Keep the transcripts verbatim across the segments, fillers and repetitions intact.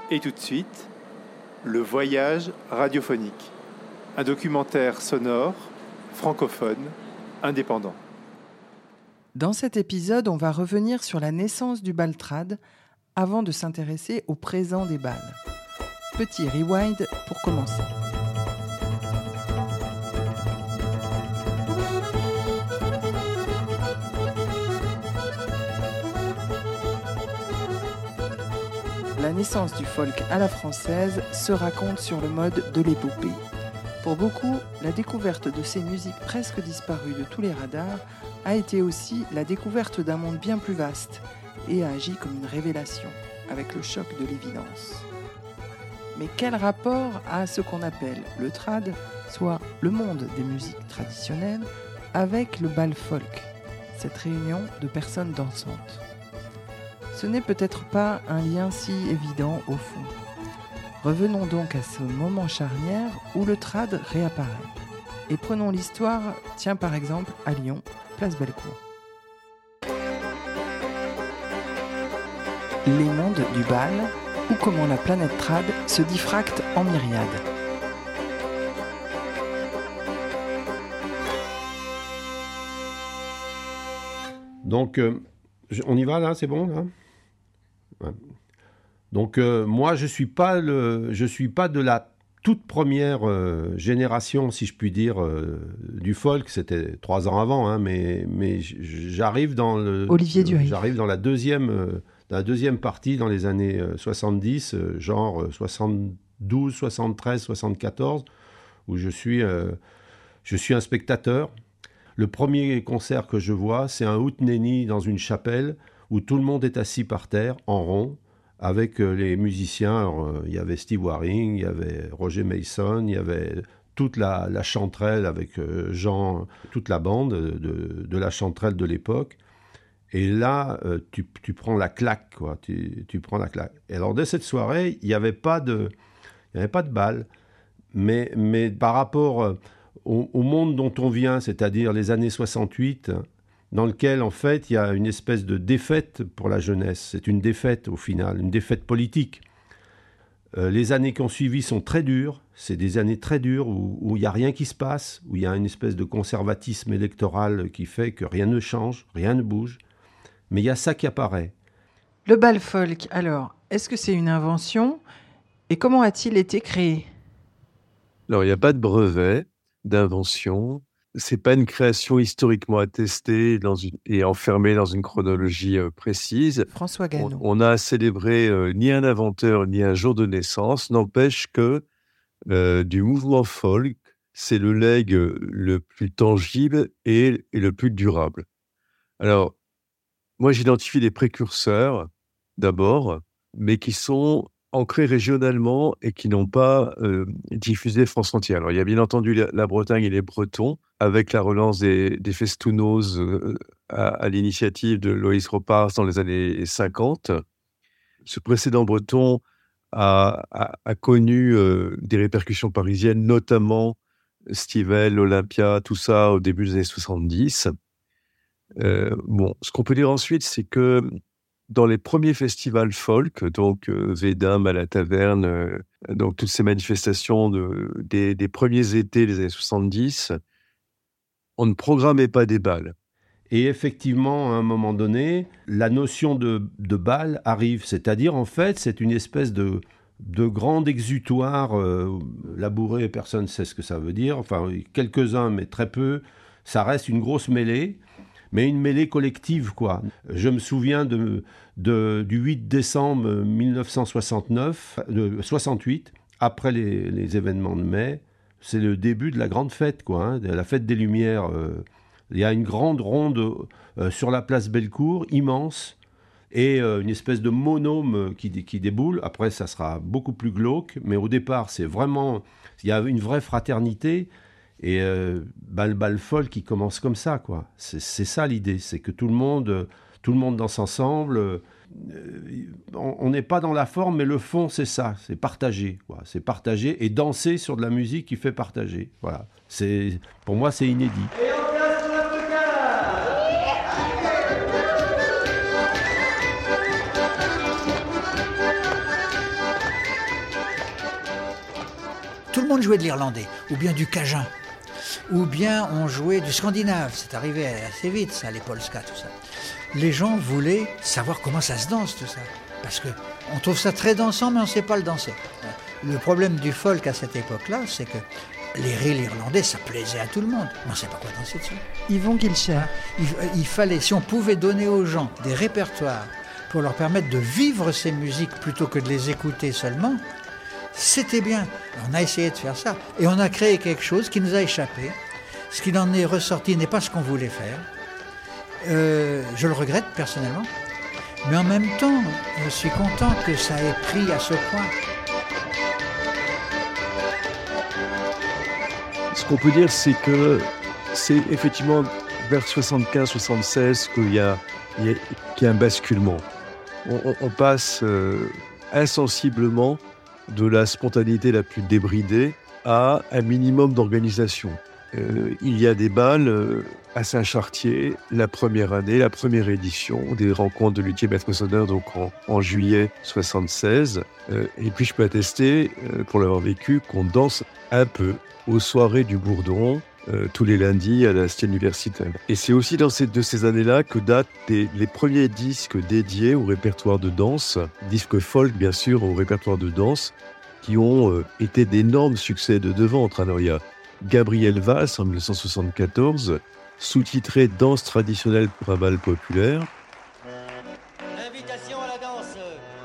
Et tout de suite, le voyage radiophonique. Un documentaire sonore, francophone, indépendant. Dans cet épisode, on va revenir sur la naissance du bal trad avant de s'intéresser au présent des bals. Petit rewind pour commencer. La naissance du folk à la française se raconte sur le mode de l'épopée. Pour beaucoup, la découverte de ces musiques presque disparues de tous les radars a été aussi la découverte d'un monde bien plus vaste et a agi comme une révélation, avec le choc de l'évidence. Mais quel rapport a ce qu'on appelle le trad, soit le monde des musiques traditionnelles, avec le bal folk, cette réunion de personnes dansantes ? Ce n'est peut-être pas un lien si évident au fond. Revenons donc à ce moment charnière où le trad réapparaît. Et prenons l'histoire, tiens par exemple à Lyon, place Bellecour. Les mondes du bal, ou comment la planète trad se diffracte en myriades. Donc, euh, on y va là, c'est bon là ? Ouais. Donc euh, moi je suis pas le, je suis pas de la toute première euh, génération, si je puis dire, euh, du folk. C'était trois ans avant, hein, mais mais j'arrive dans le, Olivier Duhay. J'arrive dans la deuxième, euh, dans la deuxième partie dans les années euh, soixante-dix, euh, genre euh, soixante-douze, soixante-treize, soixante-quatorze, où je suis, euh, je suis un spectateur. Le premier concert que je vois, c'est un houteneni dans une chapelle, où tout le monde est assis par terre, en rond, avec euh, les musiciens. Alors, euh, il y avait Steve Waring, il y avait Roger Mason, il y avait toute la, la chanterelle avec euh, Jean, toute la bande de, de la chanterelle de l'époque. Et là, euh, tu, tu prends la claque, quoi. Tu, tu prends la claque. Et alors, dès cette soirée, il n'y avait pas de, il n'y avait pas de bal. Mais, mais par rapport euh, au, au monde dont on vient, c'est-à-dire les années soixante-huit, dans lequel, en fait, il y a une espèce de défaite pour la jeunesse. C'est une défaite, au final, une défaite politique. Euh, les années qui ont suivi sont très dures. C'est des années très dures où, où il n'y a rien qui se passe, où il y a une espèce de conservatisme électoral qui fait que rien ne change, rien ne bouge. Mais il y a ça qui apparaît. Le bal folk, alors, est-ce que c'est une invention ? Et comment a-t-il été créé ? Alors, il n'y a pas de brevet d'invention. C'est pas une création historiquement attestée dans une, et enfermée dans une chronologie euh, précise. François Gano. On, on a célébré euh, ni un inventeur ni un jour de naissance. N'empêche que euh, du mouvement folk, c'est le legs euh, le plus tangible et, et le plus durable. Alors, moi, j'identifie des précurseurs d'abord, mais qui sont ancrés régionalement et qui n'ont pas euh, diffusé France entière. Alors, il y a bien entendu la, la Bretagne et les Bretons, avec la relance des, des festounos euh, à, à l'initiative de Loïs Ropars dans les années cinquante. Ce précédent breton a, a, a connu euh, des répercussions parisiennes, notamment Stivell, Olympia, tout ça au début des années soixante-dix. Euh, bon, ce qu'on peut dire ensuite, c'est que dans les premiers festivals folk, donc euh, Védin, à la Taverne, euh, donc toutes ces manifestations de, des, des premiers étés des années soixante-dix, on ne programmait pas des bals. Et effectivement, à un moment donné, la notion de, de bal arrive. C'est-à-dire, en fait, c'est une espèce de, de grand exutoire euh, labouré, personne ne sait ce que ça veut dire. Enfin, quelques-uns, mais très peu. Ça reste une grosse mêlée. Mais une mêlée collective, quoi. Je me souviens de, de, du huit décembre mille neuf cent soixante-neuf, de soixante-huit, après les, les événements de mai. C'est le début de la grande fête, quoi, hein, de la fête des Lumières. Euh, il y a une grande ronde euh, sur la place Bellecour, immense, et euh, une espèce de monôme qui, qui déboule. Après, ça sera beaucoup plus glauque, mais au départ, c'est vraiment... Il y a une vraie fraternité. Et euh, bal bal folk qui commence comme ça, quoi. C'est, c'est ça l'idée, c'est que tout le monde, tout le monde danse ensemble. Euh, on n'est pas dans la forme, mais le fond, c'est ça, c'est partager, quoi. C'est partager et danser sur de la musique qui fait partager. Voilà. C'est, pour moi, c'est inédit. tout le monde jouait de l'irlandais, ou bien du cajun, ou bien on jouait du scandinave. C'est arrivé assez vite, ça, les polska, tout ça. Les gens voulaient savoir comment ça se danse, tout ça. Parce qu'on trouve ça très dansant, mais on ne sait pas le danser. Le problème du folk à cette époque-là, c'est que les reels irlandais, ça plaisait à tout le monde. Mais on ne sait pas quoi danser dessus. Yvon Guilcher. Il, il fallait, si on pouvait donner aux gens des répertoires pour leur permettre de vivre ces musiques plutôt que de les écouter seulement, c'était bien. On a essayé de faire ça. Et on a créé quelque chose qui nous a échappé. Ce qui en est ressorti n'est pas ce qu'on voulait faire. Euh, je le regrette personnellement. Mais en même temps, je suis content que ça ait pris à ce point. Ce qu'on peut dire, c'est que c'est effectivement vers soixante-quinze soixante-seize qu'il y a, il y a, qu'il y a un basculement. On, on, on passe euh, insensiblement de la spontanéité la plus débridée à un minimum d'organisation. Euh, il y a des bals euh, à Saint-Chartier, la première année, la première édition, des rencontres de luthiers maîtres sonneurs, donc en, en juillet soixante-seize. Euh, et puis je peux attester, euh, pour l'avoir vécu, qu'on danse un peu aux soirées du Bourdon, euh, tous les lundis à la Cité universitaire. Et c'est aussi dans ces, de ces années-là que datent des, les premiers disques dédiés au répertoire de danse, disques folk bien sûr, au répertoire de danse, qui ont euh, été d'énormes succès de vente. Alors il y a Gabriel Valls en dix-neuf cent soixante-quatorze, sous-titré « Danse traditionnelle pour un bal populaire ». Invitation à la danse.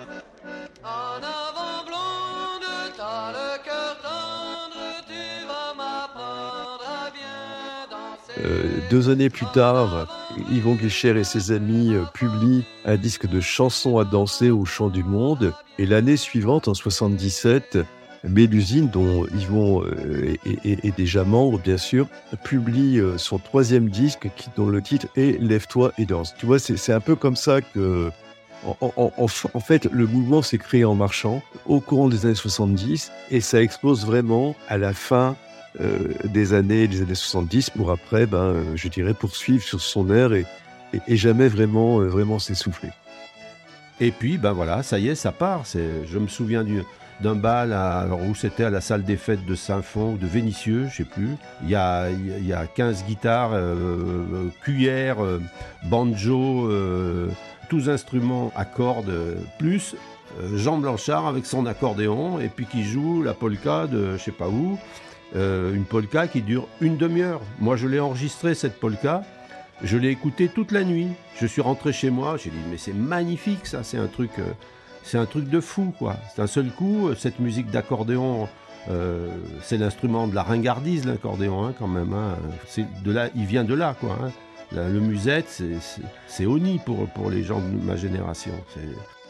En avant blonde, t'as le cœur tendre, tu vas m'apprendre à bien danser. Euh, deux années plus tard, Yvon Guilcher et ses amis euh, publient un disque de chansons à danser au Chant du Monde. Et l'année suivante, en soixante-dix-sept, Mélusine, dont Yvon euh, est, est, est déjà membre, bien sûr, publie euh, son troisième disque qui, dont le titre est « Lève-toi et danse ». Tu vois, c'est, c'est un peu comme ça que... En, en, en, en fait, le mouvement s'est créé en marchant au courant des années soixante-dix et ça explose vraiment à la fin euh, des années des années soixante-dix pour après, ben, je dirais, poursuivre sur son air et, et, et jamais vraiment, euh, vraiment s'essouffler. Et puis, ben voilà, ça y est, ça part. C'est, je me souviens du... d'un bal à, alors où c'était à la salle des fêtes de Saint-Fond ou de Vénissieux, je sais plus. Il y a, il y a quinze guitares, euh, cuillères, euh, banjo, euh, tous instruments à cordes, plus euh, Jean Blanchard avec son accordéon et puis qui joue la polka de je sais pas où, euh, une polka qui dure une demi-heure. Moi je l'ai enregistrée cette polka, je l'ai écoutée toute la nuit. Je suis rentré chez moi, j'ai dit mais c'est magnifique ça, c'est un truc... Euh, C'est un truc de fou, quoi. C'est un seul coup, cette musique d'accordéon, euh, c'est l'instrument de la ringardise, l'accordéon, hein, quand même. Hein. C'est de là, il vient de là, quoi. Hein. La, le musette, c'est, c'est, c'est honni pour, pour les gens de ma génération. C'est...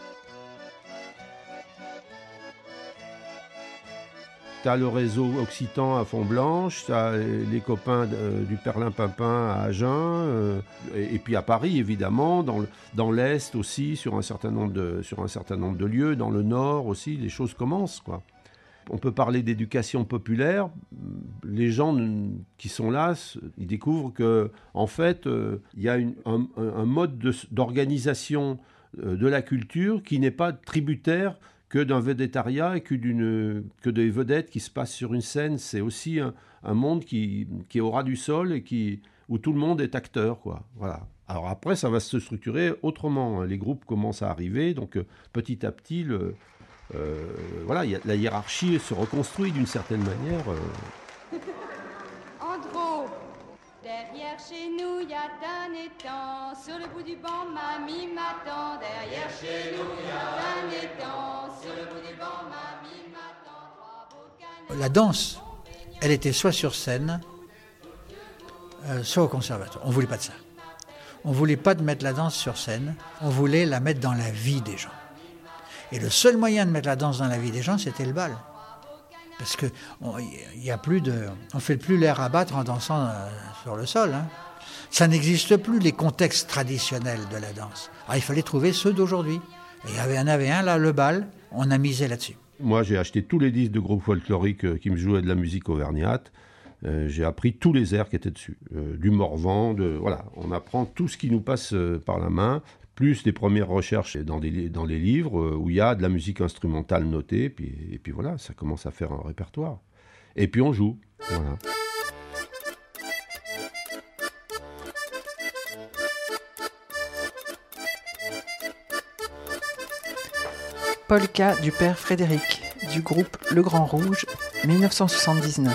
T'as le réseau occitan à Font-Blanche, t'as les copains de, du Perlin-Pimpin à Agen, euh, et, et puis à Paris, évidemment, dans, le, dans l'Est aussi, sur un, certain nombre de, sur un certain nombre de lieux, dans le Nord aussi, les choses commencent, quoi. On peut parler d'éducation populaire. Les gens qui sont là, ils découvrent que, en fait, euh, il y a une, un, un mode de, d'organisation de la culture qui n'est pas tributaire que d'un védétariat et que, d'une, que des vedettes qui se passent sur une scène. C'est aussi un, un monde qui, qui est au ras du sol et qui, où tout le monde est acteur, quoi. Voilà. Alors après, ça va se structurer autrement. Les groupes commencent à arriver, donc euh, petit à petit, le, euh, voilà, y a, la hiérarchie se reconstruit d'une certaine manière. Euh. Andro, derrière chez nous, il y a un étang. Sur le bout du banc, mamie m'attend. Derrière chez nous, il y a un étang. Sur le bout du banc, mamie m'attend. La danse, elle était soit sur scène, euh, soit au conservatoire. On ne voulait pas de ça. On ne voulait pas de mettre la danse sur scène. On voulait la mettre dans la vie des gens. Et le seul moyen de mettre la danse dans la vie des gens, c'était le bal. Parce que on, y a plus de, on fait plus l'air à battre en dansant euh, sur le sol. Hein. Ça n'existe plus, les contextes traditionnels de la danse. Alors il fallait trouver ceux d'aujourd'hui. Et il y avait, en avait un là, le bal, on a misé là-dessus. Moi, j'ai acheté tous les disques de groupes folkloriques euh, qui me jouaient de la musique auvergnate. Euh, j'ai appris tous les airs qui étaient dessus. Euh, du Morvan, de, voilà. On apprend tout ce qui nous passe euh, par la main, plus les premières recherches dans, des, dans les livres euh, où il y a de la musique instrumentale notée. Puis, et puis voilà, ça commence à faire un répertoire. et puis on joue. Voilà. Polka du père Frédéric, du groupe Le Grand Rouge, dix-neuf cent soixante-dix-neuf.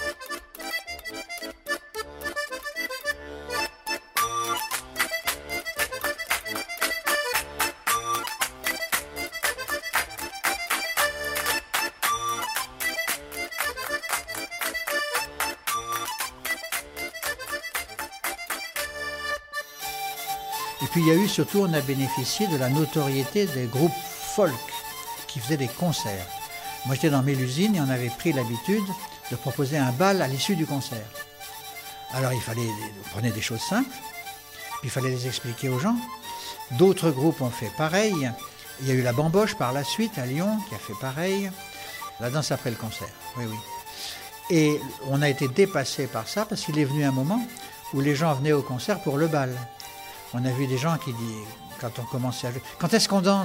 Et puis il y a eu surtout, on a bénéficié de la notoriété des groupes folk qui faisaient des concerts. Moi j'étais dans Mélusine et on avait pris l'habitude de proposer un bal à l'issue du concert. Alors il fallait, on prenait des choses simples, puis il fallait les expliquer aux gens. D'autres groupes ont fait pareil. Il y a eu la Bamboche par la suite à Lyon qui a fait pareil. La danse après le concert, oui oui. Et on a été dépassé par ça parce qu'il est venu un moment où les gens venaient au concert pour le bal. On a vu des gens qui disent, quand on commençait à jouer, quand est-ce qu'on danse ?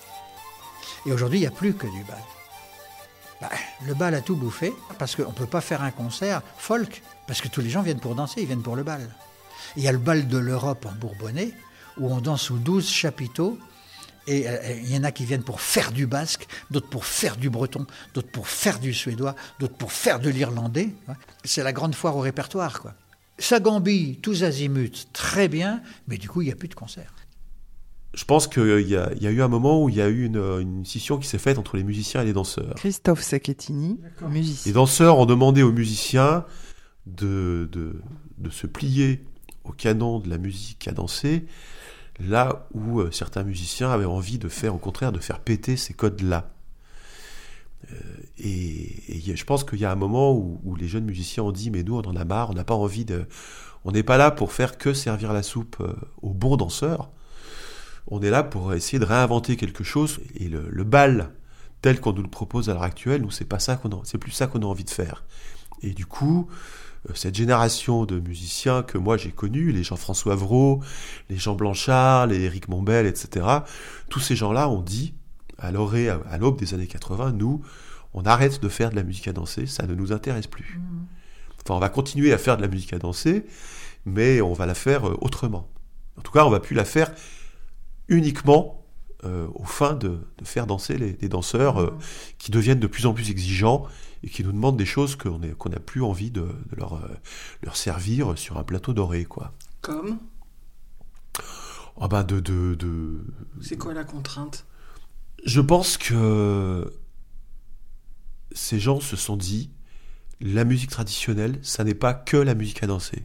Et aujourd'hui, il n'y a plus que du bal. Bah, le bal a tout bouffé, parce qu'on ne peut pas faire un concert folk, parce que tous les gens viennent pour danser, ils viennent pour le bal. Et il y a le bal de l'Europe en Bourbonnais, où on danse sous douze chapiteaux, et euh, il y en a qui viennent pour faire du basque, d'autres pour faire du breton, d'autres pour faire du suédois, d'autres pour faire de l'irlandais. C'est la grande foire au répertoire, quoi. Ça gambille tous azimuts, très bien, mais du coup, il n'y a plus de concert. Je pense qu'il y a, il y a eu un moment où il y a eu une, une scission qui s'est faite entre les musiciens et les danseurs. Christophe Sacchettini, musicien. Les danseurs ont demandé aux musiciens de, de, de se plier au canon de la musique à danser, là où euh, certains musiciens avaient envie de faire, au contraire, de faire péter ces codes-là. Euh, et, et je pense qu'il y a un moment où, où les jeunes musiciens ont dit « mais nous, on en a marre, on n'a pas envie de... On n'est pas là pour faire que servir la soupe euh, aux bons danseurs. On est là pour essayer de réinventer quelque chose. Et le, le bal, tel qu'on nous le propose à l'heure actuelle, nous, c'est pas ça qu'on a, c'est plus ça qu'on a envie de faire. » Et du coup, euh, cette génération de musiciens que moi j'ai connus, les Jean-François Vrault, les Jean Blanchard, les Éric Mombel, et cetera, tous ces gens-là ont dit, à l'orée, à l'aube des années quatre-vingts, nous, on arrête de faire de la musique à danser, ça ne nous intéresse plus. Mmh. Enfin, on va continuer à faire de la musique à danser, mais on va la faire autrement. En tout cas, on va plus la faire uniquement euh, aux fins de, de faire danser les, les danseurs euh, qui deviennent de plus en plus exigeants et qui nous demandent des choses qu'on est, qu'on n'a plus envie de, de leur, euh, leur servir sur un plateau doré, quoi. Comme oh ben de, de, de... C'est quoi la contrainte ? Je pense que ces gens se sont dit la musique traditionnelle, ça n'est pas que la musique à danser.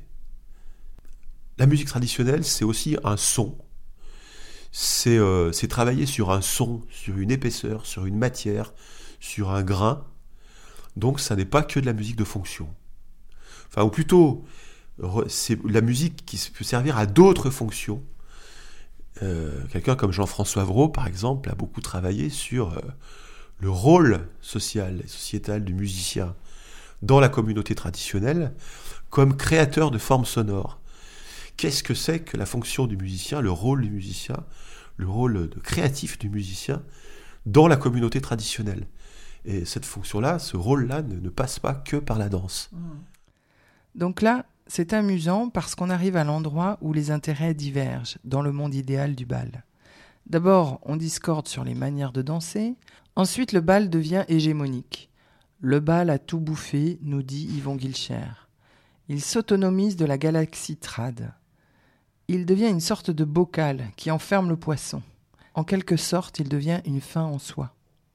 La musique traditionnelle, c'est aussi un son. C'est, euh, c'est travailler sur un son, sur une épaisseur, sur une matière, sur un grain. Donc ça n'est pas que de la musique de fonction. Enfin, ou plutôt, c'est la musique qui peut servir à d'autres fonctions. Euh, quelqu'un comme Jean-François Vrault, par exemple, a beaucoup travaillé sur euh, le rôle social et sociétal du musicien dans la communauté traditionnelle comme créateur de formes sonores. Qu'est-ce que c'est que la fonction du musicien, le rôle du musicien, le rôle de créatif du musicien dans la communauté traditionnelle ? Et cette fonction-là, ce rôle-là ne, ne passe pas que par la danse. Donc là, c'est amusant parce qu'on arrive à l'endroit où les intérêts divergent dans le monde idéal du bal. D'abord, on discorde sur les manières de danser. Ensuite, le bal devient hégémonique. Le bal a tout bouffé, nous dit Yvon Guilcher. Il s'autonomise de la galaxie trad. Il devient une sorte de bocal qui enferme le poisson. En quelque sorte, il devient une fin en soi.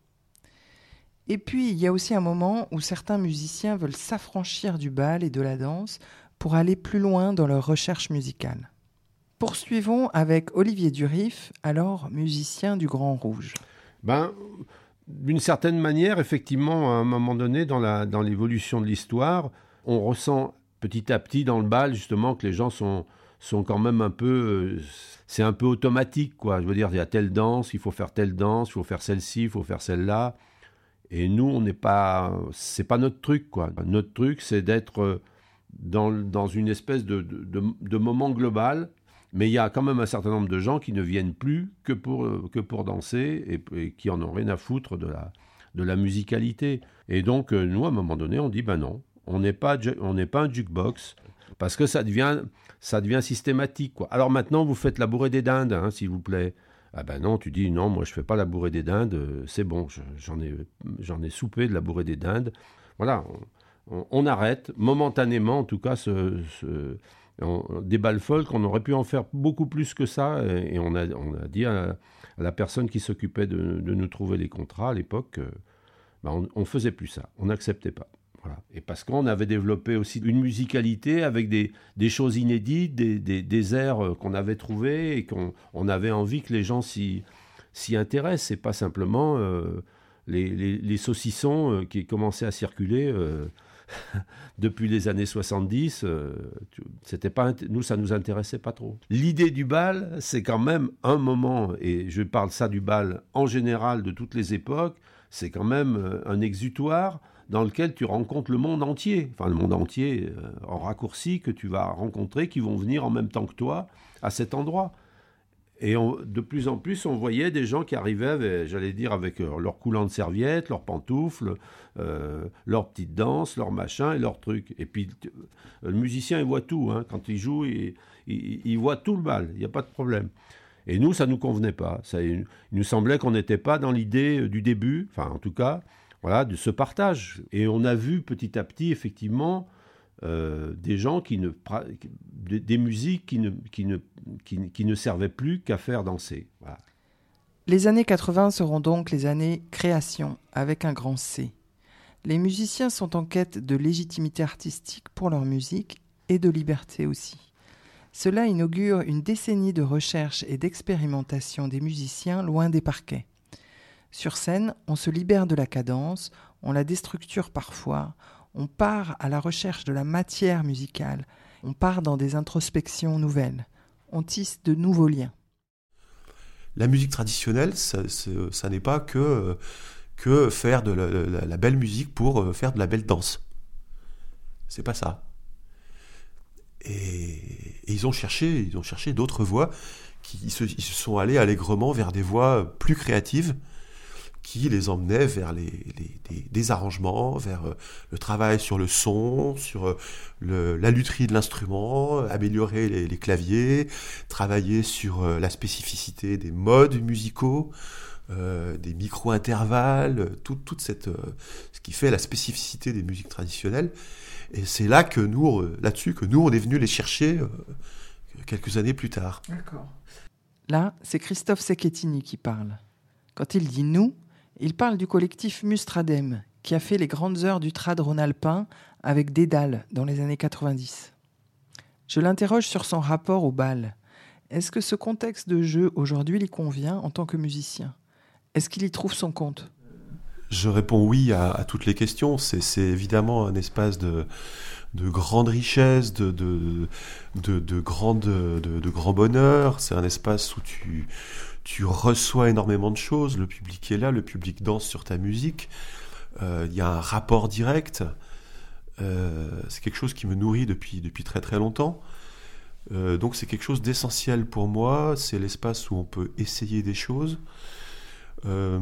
Et puis, il y a aussi un moment où certains musiciens veulent s'affranchir du bal et de la danse pour aller plus loin dans leur recherche musicale. Poursuivons avec Olivier Durif, alors musicien du Grand Rouge. Ben, d'une certaine manière, effectivement, à un moment donné, dans, la, dans l'évolution de l'histoire, on ressent petit à petit dans le bal, justement, que les gens sont, sont quand même un peu... Euh, c'est un peu automatique, quoi. Je veux dire, il y a telle danse, il faut faire telle danse, il faut faire celle-ci, il faut faire celle-là. Et nous, on n'est pas... C'est pas notre truc, quoi. Notre truc, c'est d'être dans, dans une espèce de, de, de, de moment global, mais il y a quand même un certain nombre de gens qui ne viennent plus que pour, que pour danser et, et qui en ont rien à foutre de la, de la musicalité. Et donc, euh, nous, à un moment donné, on dit, ben non, on n'est pas, on n'est pas un jukebox, parce que ça devient, ça devient systématique, quoi. Alors maintenant, vous faites la bourrée des dindes, hein, s'il vous plaît. Ah ben non, tu dis, non, moi, je ne fais pas la bourrée des dindes, euh, c'est bon, je, j'en ai, j'en ai soupé de la bourrée des dindes. Voilà, on, on, on arrête, momentanément, en tout cas, ce... ce On, des bals folk, on aurait pu en faire beaucoup plus que ça, et, et on, a, on a dit à, à la personne qui s'occupait de, de nous trouver les contrats à l'époque, euh, ben on ne faisait plus ça, on n'acceptait pas. Voilà. Et parce qu'on avait développé aussi une musicalité avec des, des choses inédites, des, des, des airs qu'on avait trouvés et qu'on on avait envie que les gens s'y, s'y intéressent, et pas simplement euh, les, les, les saucissons euh, qui commençaient à circuler euh, depuis les années soixante-dix, euh, c'était pas, nous, ça nous intéressait pas trop. L'idée du bal, c'est quand même un moment, et je parle ça du bal en général de toutes les époques, c'est quand même un exutoire dans lequel tu rencontres le monde entier, enfin le monde entier euh, en raccourci, que tu vas rencontrer, qui vont venir en même temps que toi à cet endroit. Et on, de plus en plus, on voyait des gens qui arrivaient, avec, j'allais dire, avec leurs coulants de serviettes, leurs pantoufles, euh, leurs petites danses, leurs machins et leurs trucs. Et puis, le musicien, il voit tout. Hein. Quand il joue, il, il, il voit tout le bal. Il n'y a pas de problème. Et nous, ça ne nous convenait pas. Ça, il, il nous semblait qu'on n'était pas dans l'idée du début, enfin, en tout cas, voilà, de ce partage. Et on a vu petit à petit, effectivement, Euh, des gens qui ne des, des musiques qui ne, qui, ne, qui, qui ne servaient plus qu'à faire danser. Voilà. Les années quatre-vingts seront donc les années création, avec un grand C. Les musiciens sont en quête de légitimité artistique pour leur musique et de liberté aussi. Cela inaugure une décennie de recherche et d'expérimentation des musiciens loin des parquets. Sur scène, on se libère de la cadence, on la déstructure parfois. On part à la recherche de la matière musicale. On part dans des introspections nouvelles. On tisse de nouveaux liens. La musique traditionnelle, ça, ça n'est pas que, que faire de la, la, la belle musique pour faire de la belle danse. C'est pas ça. Et, et ils ont cherché, ils ont cherché d'autres voies. Qui, ils, se, ils se sont allés allègrement vers des voies plus créatives, qui les emmenait vers les, les, des, des arrangements, vers euh, le travail sur le son, sur euh, le, la lutherie de l'instrument, améliorer les, les claviers, travailler sur euh, la spécificité des modes musicaux, euh, des micro-intervalles, tout, toute cette, euh, ce qui fait la spécificité des musiques traditionnelles. Et c'est là que nous, euh, là-dessus, que nous, on est venus les chercher euh, quelques années plus tard. D'accord. Là, c'est Christophe Cecchetini qui parle. Quand il dit « nous », il parle du collectif Mustradem, qui a fait les grandes heures du trad rhône-alpin avec Dédale dans les années quatre-vingt-dix. Je l'interroge sur son rapport au bal. Est-ce que ce contexte de jeu aujourd'hui lui convient en tant que musicien ? Est-ce qu'il y trouve son compte ? Je réponds oui à, à toutes les questions. C'est, c'est évidemment un espace de, de grande richesse, de, de, de, de, grande, de, de grand bonheur. C'est un espace où tu... Tu reçois énormément de choses, le public est là, le public danse sur ta musique, il euh, y a un rapport direct, euh, c'est quelque chose qui me nourrit depuis, depuis très très longtemps, euh, donc c'est quelque chose d'essentiel pour moi, c'est l'espace où on peut essayer des choses. Euh,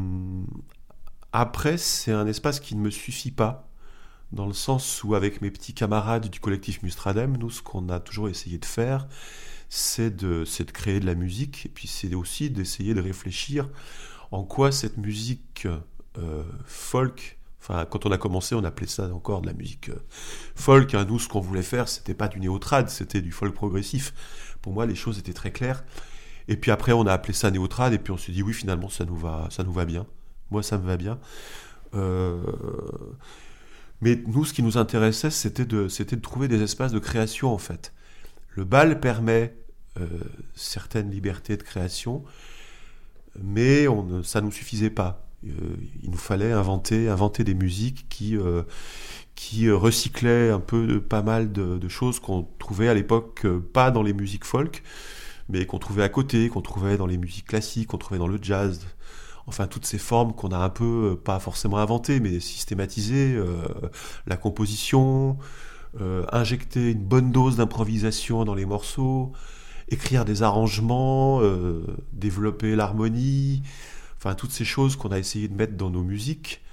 après, c'est un espace qui ne me suffit pas, dans le sens où avec mes petits camarades du collectif Mustradem, nous, ce qu'on a toujours essayé de faire, c'est de, c'est de créer de la musique, et puis c'est aussi d'essayer de réfléchir en quoi cette musique euh, folk, enfin quand on a commencé on appelait ça encore de la musique euh, folk, hein, nous ce qu'on voulait faire c'était pas du néo-trad, c'était du folk progressif, pour moi les choses étaient très claires, et puis après on a appelé ça néo-trad, et puis on s'est dit oui finalement ça nous va, ça nous va bien, moi ça me va bien, euh... mais nous ce qui nous intéressait c'était de, c'était de trouver des espaces de création en fait. Le bal permet euh, certaines libertés de création, mais on, ça ne nous suffisait pas. Euh, il nous fallait inventer, inventer des musiques qui, euh, qui recyclaient un peu de, pas mal de, de choses qu'on trouvait à l'époque euh, pas dans les musiques folk, mais qu'on trouvait à côté, qu'on trouvait dans les musiques classiques, qu'on trouvait dans le jazz. Enfin, toutes ces formes qu'on a un peu, euh, pas forcément inventées, mais systématisées, euh, la composition... Euh, injecter une bonne dose d'improvisation dans les morceaux, écrire des arrangements, euh, développer l'harmonie, enfin toutes ces choses qu'on a essayé de mettre dans nos musiques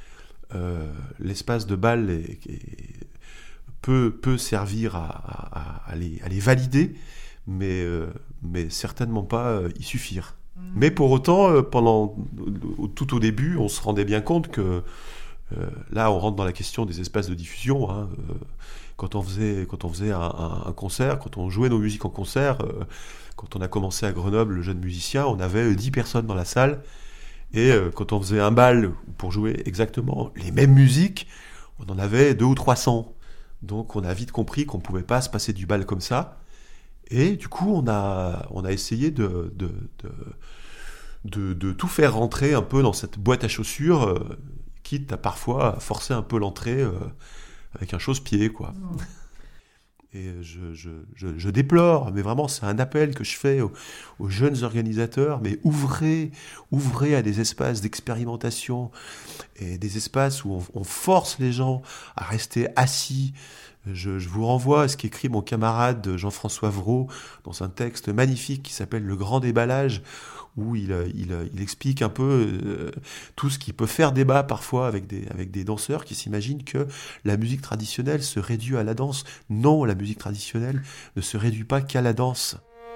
euh, l'espace de bal est, est, peut, peut servir à, à, à, les, à les valider, mais, euh, mais certainement pas euh, y suffire. Mmh. Mais pour autant, euh, pendant, tout au début, on se rendait bien compte que euh, là, on rentre dans la question des espaces de diffusion. Hein, euh, quand on faisait, quand on faisait un, un, un concert, quand on jouait nos musiques en concert, euh, quand on a commencé à Grenoble, le jeune musicien, on avait dix personnes dans la salle. Et euh, quand on faisait un bal pour jouer exactement les mêmes musiques, on en avait deux ou trois cents. Donc on a vite compris qu'on ne pouvait pas se passer du bal comme ça. Et du coup, on a, on a essayé de, de, de, de, de tout faire rentrer un peu dans cette boîte à chaussures, euh, quitte à parfois forcer un peu l'entrée euh, avec un chausse-pied, quoi. Mmh. Et je, je, je, je déplore, mais vraiment c'est un appel que je fais aux, aux jeunes organisateurs, mais ouvrez, ouvrez à des espaces d'expérimentation et des espaces où on, on force les gens à rester assis. Je, je vous renvoie à ce qu'écrit mon camarade Jean-François Vraud dans un texte magnifique qui s'appelle « Le grand déballage », où il, il, il explique un peu euh, tout ce qui peut faire débat parfois avec des, avec des danseurs qui s'imaginent que la musique traditionnelle se réduit à la danse. Non, la musique traditionnelle ne se réduit pas qu'à la danse.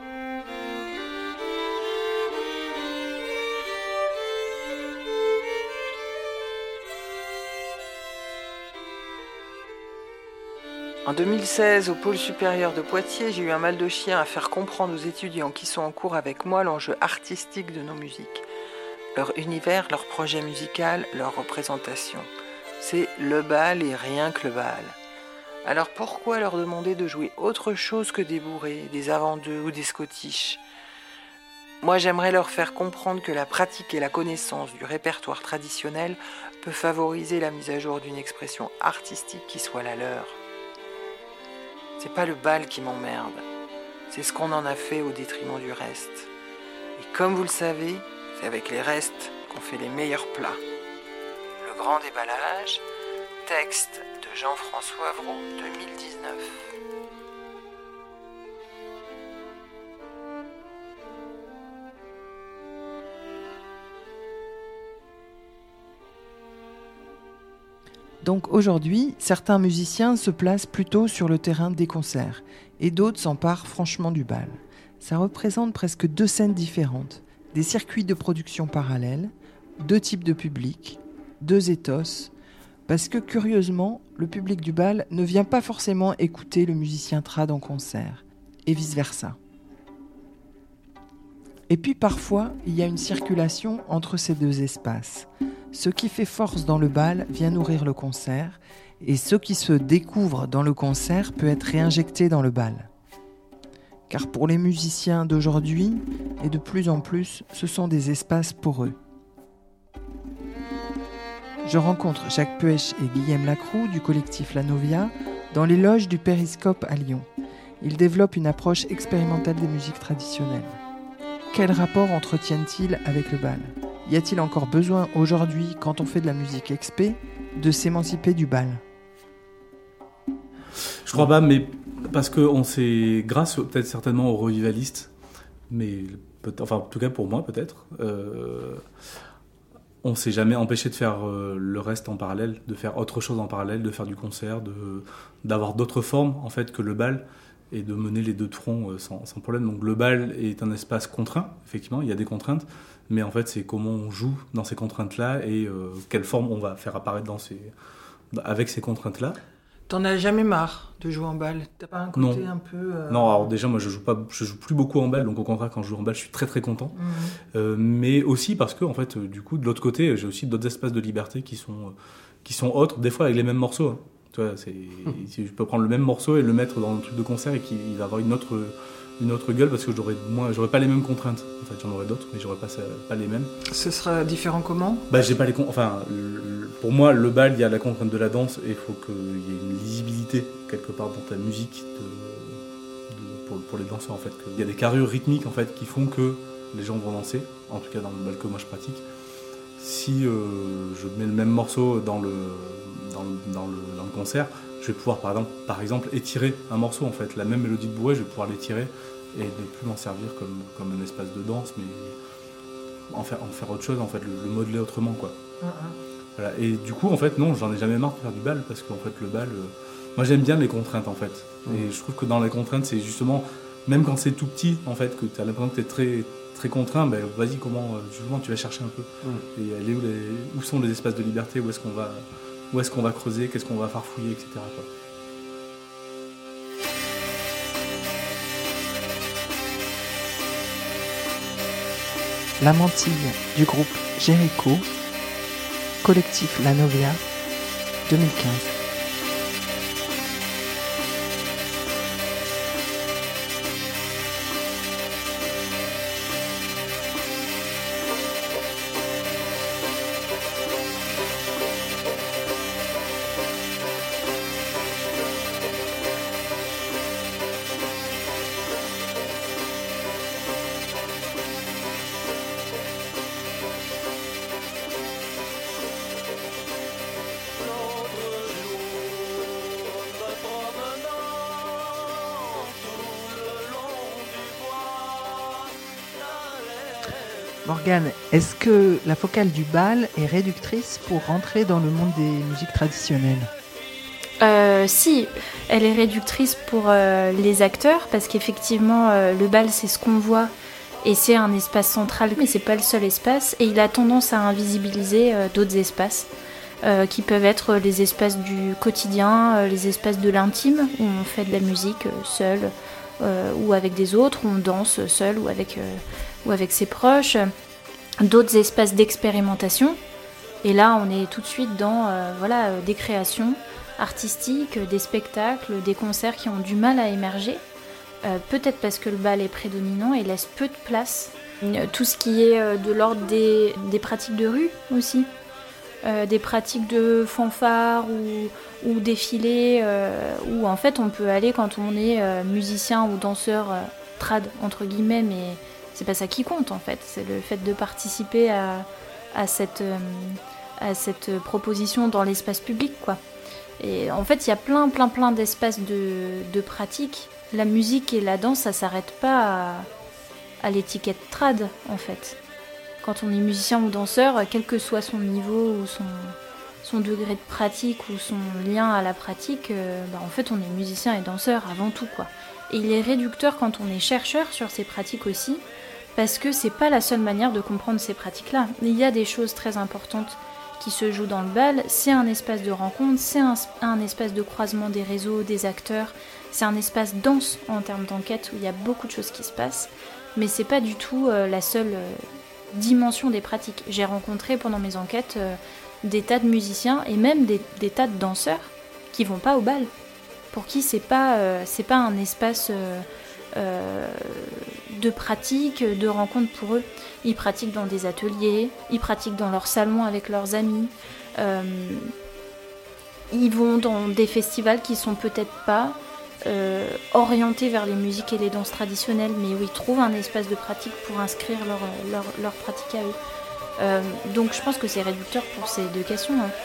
En deux mille seize, au pôle supérieur de Poitiers, j'ai eu un mal de chien à faire comprendre aux étudiants qui sont en cours avec moi l'enjeu artistique de nos musiques. Leur univers, leur projet musical, leur représentation. C'est le bal et rien que le bal. Alors pourquoi leur demander de jouer autre chose que des bourrées, des avant-deux ou des scottiches ? Moi, j'aimerais leur faire comprendre que la pratique et la connaissance du répertoire traditionnel peut favoriser la mise à jour d'une expression artistique qui soit la leur. C'est pas le bal qui m'emmerde, c'est ce qu'on en a fait au détriment du reste. Et comme vous le savez, c'est avec les restes qu'on fait les meilleurs plats. Le grand déballage, texte de Jean-François Vraud, deux mille dix-neuf. Donc aujourd'hui, certains musiciens se placent plutôt sur le terrain des concerts et d'autres s'emparent franchement du bal. Ça représente presque deux scènes différentes, des circuits de production parallèles, deux types de public, deux ethos, parce que curieusement, le public du bal ne vient pas forcément écouter le musicien trad en concert, et vice-versa. Et puis parfois, il y a une circulation entre ces deux espaces. Ce qui fait force dans le bal vient nourrir le concert, et ce qui se découvre dans le concert peut être réinjecté dans le bal. Car pour les musiciens d'aujourd'hui, et de plus en plus, ce sont des espaces poreux. Je rencontre Jacques Puech et Guillaume Lacroux du collectif La Novia dans les loges du Périscope à Lyon. Ils développent une approche expérimentale des musiques traditionnelles. Quel rapport entretiennent-ils avec le bal ? Y a-t-il encore besoin aujourd'hui, quand on fait de la musique expé, de s'émanciper du bal ? Je crois pas, mais parce que on s'est, grâce peut-être certainement aux revivalistes, mais enfin en tout cas pour moi peut-être, euh, on s'est jamais empêché de faire euh, le reste en parallèle, de faire autre chose en parallèle, de faire du concert, de, d'avoir d'autres formes en fait que le bal, et de mener les deux de front euh, sans, sans problème. Donc le bal est un espace contraint, effectivement, il y a des contraintes, mais en fait c'est comment on joue dans ces contraintes-là et euh, quelle forme on va faire apparaître dans ces, avec ces contraintes-là. T'en as jamais marre de jouer en balle ? T'as pas un côté non. un peu... Euh... Non, alors déjà, moi, je joue pas, je joue plus beaucoup en balle, donc au contraire, quand je joue en balle, je suis très très content. Mmh. Euh, mais aussi parce que, en fait, du coup, de l'autre côté, j'ai aussi d'autres espaces de liberté qui sont, qui sont autres, des fois avec les mêmes morceaux. Hein. Tu vois, c'est, mmh. Je peux prendre le même morceau et le mettre dans un truc de concert et qu'il va avoir une autre... une autre gueule parce que j'aurais moins, j'aurais pas les mêmes contraintes. En fait, j'en aurais d'autres, mais j'aurais pas, pas les mêmes. Ce sera différent comment ? Bah, j'ai pas les con... enfin, le, pour moi, le bal, il y a la contrainte de la danse et il faut qu'il y ait une lisibilité quelque part dans ta musique de, de, pour, pour les danseurs en fait. Il y a des carrures rythmiques en fait qui font que les gens vont danser. En tout cas, dans le bal que moi je pratique. Si euh, je mets le même morceau dans le dans le, dans le dans le concert, je vais pouvoir par exemple, par exemple étirer un morceau en fait, la même mélodie de bourrée, je vais pouvoir l'étirer et ne plus m'en servir comme, comme un espace de danse, mais en faire, en faire autre chose, en fait, le, le modeler autrement quoi. Uh-huh. Voilà. Et du coup, en fait, non, j'en ai jamais marre de faire du bal, parce qu'en fait, le bal, euh, moi j'aime bien les contraintes, en fait. Mmh. Et je trouve que dans les contraintes, c'est justement, même quand c'est tout petit, en fait, que tu as l'impression que tu es très, très contraint, ben vas-y, comment, justement, tu vas chercher un peu. Mmh. Et aller où, les, où sont les espaces de liberté, où est-ce qu'on va, où est-ce qu'on va creuser, qu'est-ce qu'on va farfouiller, et cetera quoi. La Mantille du groupe Jericho, collectif La Novia, deux mille quinze. Morgane, est-ce que la focale du bal est réductrice pour rentrer dans le monde des musiques traditionnelles ? euh, Si, elle est réductrice pour euh, les acteurs, parce qu'effectivement, euh, le bal, c'est ce qu'on voit, et c'est un espace central, mais c'est pas le seul espace, et il a tendance à invisibiliser euh, d'autres espaces, euh, qui peuvent être les espaces du quotidien, euh, les espaces de l'intime, où on fait de la musique euh, seul, euh, ou avec des autres, où on danse seul, ou avec... Euh, ou avec ses proches, d'autres espaces d'expérimentation. Et là, on est tout de suite dans euh, voilà, euh, des créations artistiques, des spectacles, des concerts qui ont du mal à émerger, euh, peut-être parce que le bal est prédominant et laisse peu de place. Euh, tout ce qui est euh, de l'ordre des, des pratiques de rue aussi, euh, des pratiques de fanfare ou, ou défilés, euh, où en fait on peut aller quand on est euh, musicien ou danseur euh, trad, entre guillemets, mais c'est pas ça qui compte en fait, c'est le fait de participer à, à, cette, euh, à cette proposition dans l'espace public quoi. Et en fait il y a plein plein plein d'espaces de, de pratique. La musique et la danse ça s'arrête pas à, à l'étiquette trad en fait. Quand on est musicien ou danseur, quel que soit son niveau ou son, son degré de pratique ou son lien à la pratique, euh, bah, en fait on est musicien et danseur avant tout quoi. Et il est réducteur quand on est chercheur sur ces pratiques aussi, parce que c'est pas la seule manière de comprendre ces pratiques-là. Il y a des choses très importantes qui se jouent dans le bal, c'est un espace de rencontre, c'est un, un espace de croisement des réseaux, des acteurs, c'est un espace dense en termes d'enquête où il y a beaucoup de choses qui se passent, mais c'est pas du tout euh, la seule euh, dimension des pratiques. J'ai rencontré pendant mes enquêtes euh, des tas de musiciens et même des, des tas de danseurs qui vont pas au bal, pour qui c'est pas, euh, c'est pas un espace... Euh, Euh, de pratique, de rencontre pour eux. Ils pratiquent dans des ateliers, ils pratiquent dans leur salon avec leurs amis, euh, ils vont dans des festivals qui sont peut-être pas euh, orientés vers les musiques et les danses traditionnelles, mais où ils trouvent un espace de pratique pour inscrire leur, leur, leur pratique à eux. Euh, donc je pense que c'est réducteur pour ces deux questions. Hein.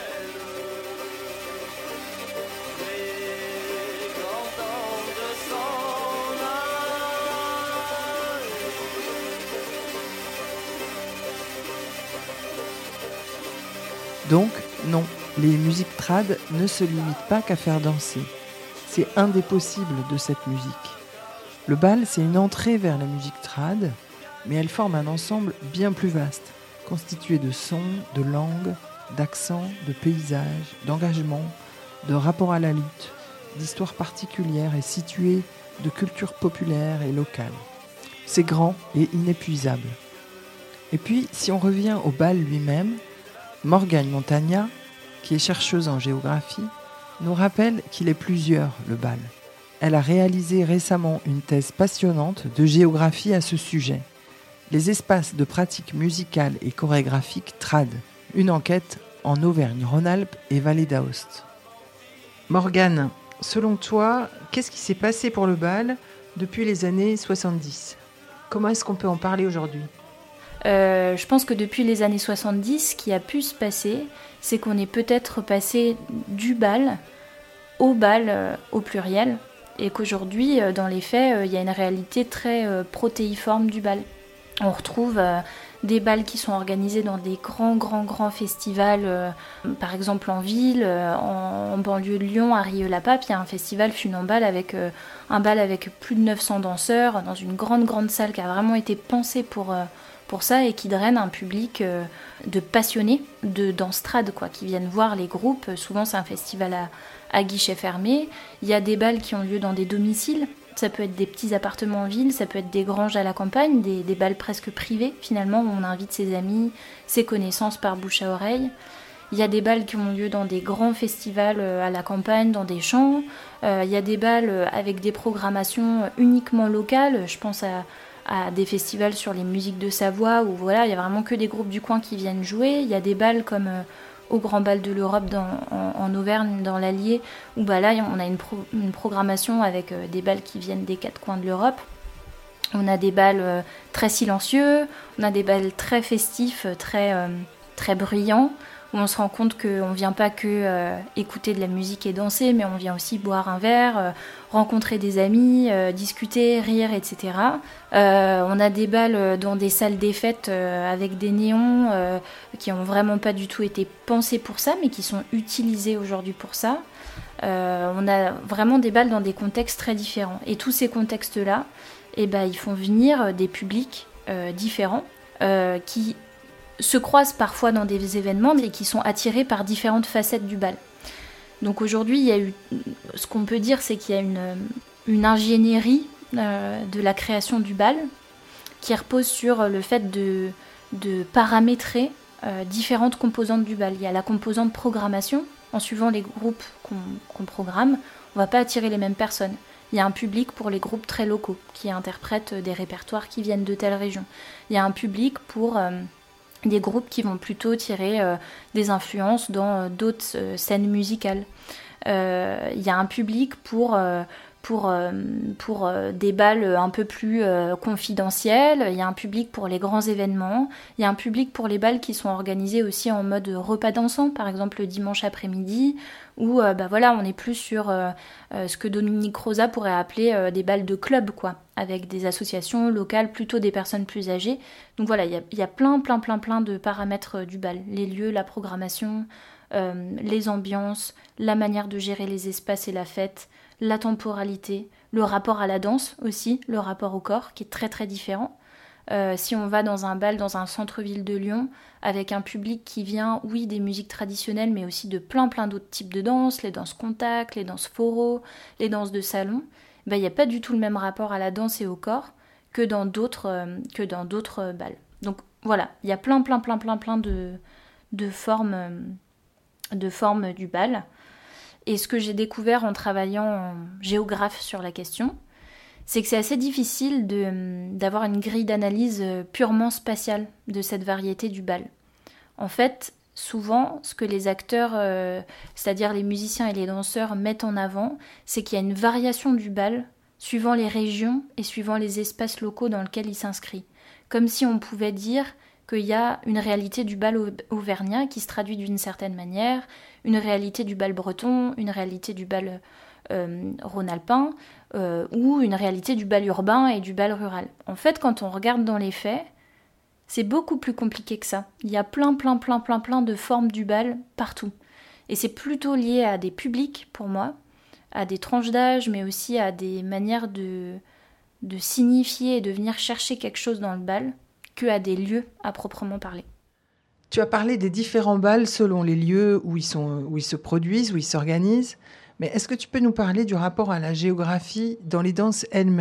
Donc, non, les musiques trad ne se limitent pas qu'à faire danser. C'est un des possibles de cette musique. Le bal, c'est une entrée vers la musique trad, mais elle forme un ensemble bien plus vaste, constitué de sons, de langues, d'accents, de paysages, d'engagement, de rapport à la lutte, d'histoires particulières et situées, de culture populaire et locale. C'est grand et inépuisable. Et puis, si on revient au bal lui-même, Morgane Montagna, qui est chercheuse en géographie, nous rappelle qu'il est plusieurs, le bal. Elle a réalisé récemment une thèse passionnante de géographie à ce sujet. Les espaces de pratique musicale et chorégraphique trad. Une enquête en Auvergne-Rhône-Alpes et Vallée d'Aoste. Morgane, selon toi, qu'est-ce qui s'est passé pour le bal depuis les années soixante-dix ? Comment est-ce qu'on peut en parler aujourd'hui ? Euh, je pense que depuis les années soixante-dix, ce qui a pu se passer, c'est qu'on est peut-être passé du bal au bal euh, au pluriel, et qu'aujourd'hui, euh, dans les faits, euh, il y a une réalité très euh, protéiforme du bal. On retrouve euh, des bals qui sont organisés dans des grands, grands, grands festivals, euh, par exemple en ville, euh, en, en banlieue de Lyon, à Rieux-la-Pape, il y a un festival Funambal avec euh, un bal avec plus de neuf cents danseurs dans une grande, grande salle qui a vraiment été pensée pour, euh, pour ça et qui draine un public euh, de passionnés de danse trad, quoi, qui viennent voir les groupes. Souvent, c'est un festival à, à guichet fermé. Il y a des bals qui ont lieu dans des domiciles. Ça peut être des petits appartements en ville, ça peut être des granges à la campagne, des, des bals presque privés finalement, où on invite ses amis, ses connaissances par bouche à oreille. Il y a des bals qui ont lieu dans des grands festivals à la campagne, dans des champs. Euh, il y a des bals avec des programmations uniquement locales. Je pense à, à des festivals sur les musiques de Savoie, où voilà, il y a vraiment que des groupes du coin qui viennent jouer. Il y a des bals comme... Euh, au Grand Bal de l'Europe dans, en, en Auvergne, dans l'Allier, où bah là, on a une, pro, une programmation avec euh, des bals qui viennent des quatre coins de l'Europe. On a des bals euh, très silencieux, on a des bals très festifs, très, euh, très bruyants, où on se rend compte qu'on ne vient pas que euh, écouter de la musique et danser, mais on vient aussi boire un verre, euh, rencontrer des amis, euh, discuter, rire, et cetera. Euh, on a des bals dans des salles des fêtes euh, avec des néons euh, qui n'ont vraiment pas du tout été pensés pour ça, mais qui sont utilisés aujourd'hui pour ça. Euh, on a vraiment des bals dans des contextes très différents. Et tous ces contextes-là, eh ben, ils font venir des publics euh, différents euh, qui se croisent parfois dans des événements et qui sont attirés par différentes facettes du bal. Donc aujourd'hui, il y a eu, ce qu'on peut dire, c'est qu'il y a une, une ingénierie euh, de la création du bal qui repose sur le fait de, de paramétrer euh, différentes composantes du bal. Il y a la composante programmation. En suivant les groupes qu'on, qu'on programme, on ne va pas attirer les mêmes personnes. Il y a un public pour les groupes très locaux qui interprètent des répertoires qui viennent de telle région. Il y a un public pour... Euh, des groupes qui vont plutôt tirer euh, des influences dans euh, d'autres euh, scènes musicales. Euh, il y a un public pour, euh, pour, euh, pour euh, des bals un peu plus euh, confidentiels, il y a un public pour les grands événements, il y a un public pour les bals qui sont organisés aussi en mode repas dansant, par exemple le dimanche après-midi, où euh, bah voilà, on est plus sur euh, euh, ce que Dominique Rosa pourrait appeler euh, des bals de club, quoi, avec des associations locales, plutôt des personnes plus âgées. Donc voilà, il y a, y a plein, plein, plein, plein de paramètres euh, du bal. Les lieux, la programmation, euh, les ambiances, la manière de gérer les espaces et la fête, la temporalité, le rapport à la danse aussi, le rapport au corps, qui est très, très différent. Euh, si on va dans un bal dans un centre-ville de Lyon, avec un public qui vient, oui, des musiques traditionnelles, mais aussi de plein plein d'autres types de danses, les danses contact, les danses foro, les danses de salon, ben, il n'y a pas du tout le même rapport à la danse et au corps que dans d'autres, euh, que dans d'autres euh, bals. Donc voilà, il y a plein plein plein plein plein de, de, formes, euh, de formes du bal. Et ce que j'ai découvert en travaillant en géographe sur la question, c'est que c'est assez difficile de, d'avoir une grille d'analyse purement spatiale de cette variété du bal. En fait, souvent, ce que les acteurs, euh, c'est-à-dire les musiciens et les danseurs, mettent en avant, c'est qu'il y a une variation du bal suivant les régions et suivant les espaces locaux dans lesquels il s'inscrit. Comme si on pouvait dire qu'il y a une réalité du bal auvergnat qui se traduit d'une certaine manière, une réalité du bal breton, une réalité du bal euh, rhône-alpin, euh, ou une réalité du bal urbain et du bal rural. En fait, quand on regarde dans les faits, c'est beaucoup plus compliqué que ça. Il y a plein, plein, plein, plein, plein de formes du bal partout. Et c'est plutôt lié à des publics, pour moi, à des tranches d'âge, mais aussi à des manières de, de signifier et de venir chercher quelque chose dans le bal, que à des lieux à proprement parler. Tu as parlé des différents bals selon les lieux où ils, sont, où ils se produisent, où ils s'organisent. Mais est-ce que tu peux nous parler du rapport à la géographie dans les danses elles-mêmes ?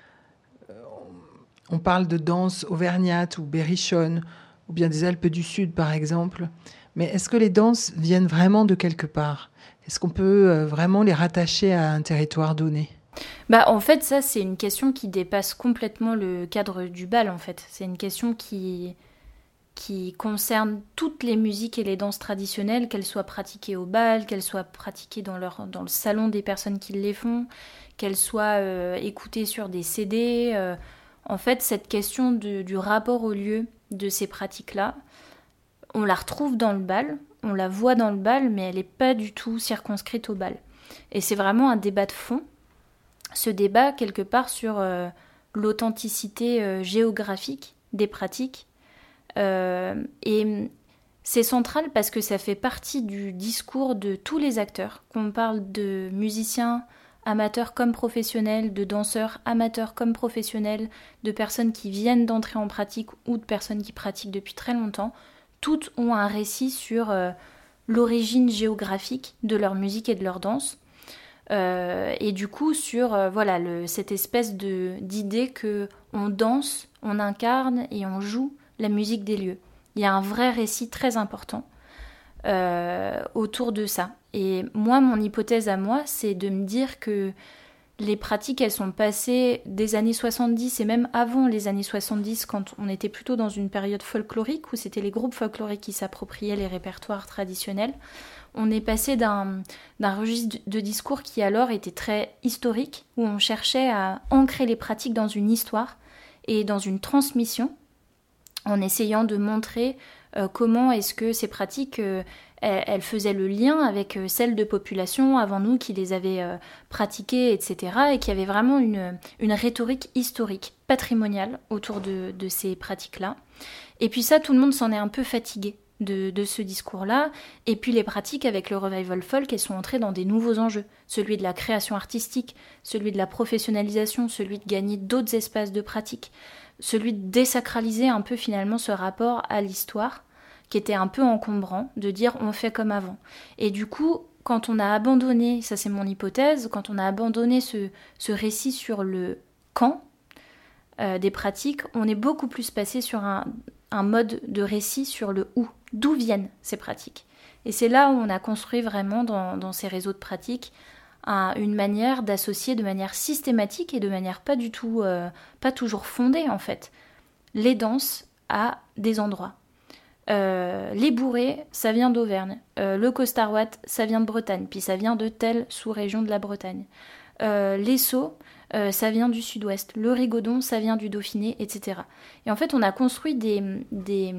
On parle de danse auvergnate ou berrichonne, ou bien des Alpes du Sud, par exemple. Mais est-ce que les danses viennent vraiment de quelque part ? Est-ce qu'on peut vraiment les rattacher à un territoire donné ? Bah, en fait, ça, c'est une question qui dépasse complètement le cadre du bal, en fait. C'est une question qui... qui concerne toutes les musiques et les danses traditionnelles, qu'elles soient pratiquées au bal, qu'elles soient pratiquées dans, leur, dans le salon des personnes qui les font, qu'elles soient euh, écoutées sur des C D. Euh, en fait, cette question de, du rapport au lieu de ces pratiques-là, on la retrouve dans le bal, on la voit dans le bal, mais elle n'est pas du tout circonscrite au bal. Et c'est vraiment un débat de fond, ce débat quelque part sur euh, l'authenticité euh, géographique des pratiques, Euh, et c'est central parce que ça fait partie du discours de tous les acteurs, qu'on parle de musiciens amateurs comme professionnels, de danseurs amateurs comme professionnels, de personnes qui viennent d'entrer en pratique ou de personnes qui pratiquent depuis très longtemps. Toutes ont un récit sur euh, l'origine géographique de leur musique et de leur danse. Euh, et du coup, sur euh, voilà, le, cette espèce de, d'idée qu'on danse, on incarne et on joue la musique des lieux. Il y a un vrai récit très important euh, autour de ça. Et moi, mon hypothèse à moi, c'est de me dire que les pratiques, elles sont passées des années soixante-dix et même avant les années soixante-dix, quand on était plutôt dans une période folklorique, où c'était les groupes folkloriques qui s'appropriaient les répertoires traditionnels. On est passé d'un, d'un registre de discours qui alors était très historique, où on cherchait à ancrer les pratiques dans une histoire et dans une transmission, en essayant de montrer euh, comment est-ce que ces pratiques, euh, elles, elles faisaient le lien avec euh, celles de populations avant nous qui les avaient euh, pratiquées, et cetera, et qui avait vraiment une, une rhétorique historique, patrimoniale autour de, de ces pratiques-là. Et puis ça, tout le monde s'en est un peu fatigué de, de ce discours-là. Et puis les pratiques avec le revival folk, elles sont entrées dans des nouveaux enjeux. Celui de la création artistique, celui de la professionnalisation, celui de gagner d'autres espaces de pratique, celui de désacraliser un peu finalement ce rapport à l'histoire qui était un peu encombrant, de dire on fait comme avant. Et du coup, quand on a abandonné, ça c'est mon hypothèse, quand on a abandonné ce, ce récit sur le quand euh, des pratiques, on est beaucoup plus passé sur un, un mode de récit sur le où, d'où viennent ces pratiques. Et c'est là où on a construit vraiment dans, dans ces réseaux de pratiques à une manière d'associer de manière systématique et de manière pas du tout, euh, pas toujours fondée en fait, les danses à des endroits. Euh, les bourrées, ça vient d'Auvergne. Euh, le costarwat, ça vient de Bretagne, puis ça vient de telle sous-région de la Bretagne. Euh, les sauts, euh, ça vient du sud-ouest. Le rigodon, ça vient du Dauphiné, et cetera. Et en fait, on a construit des, des,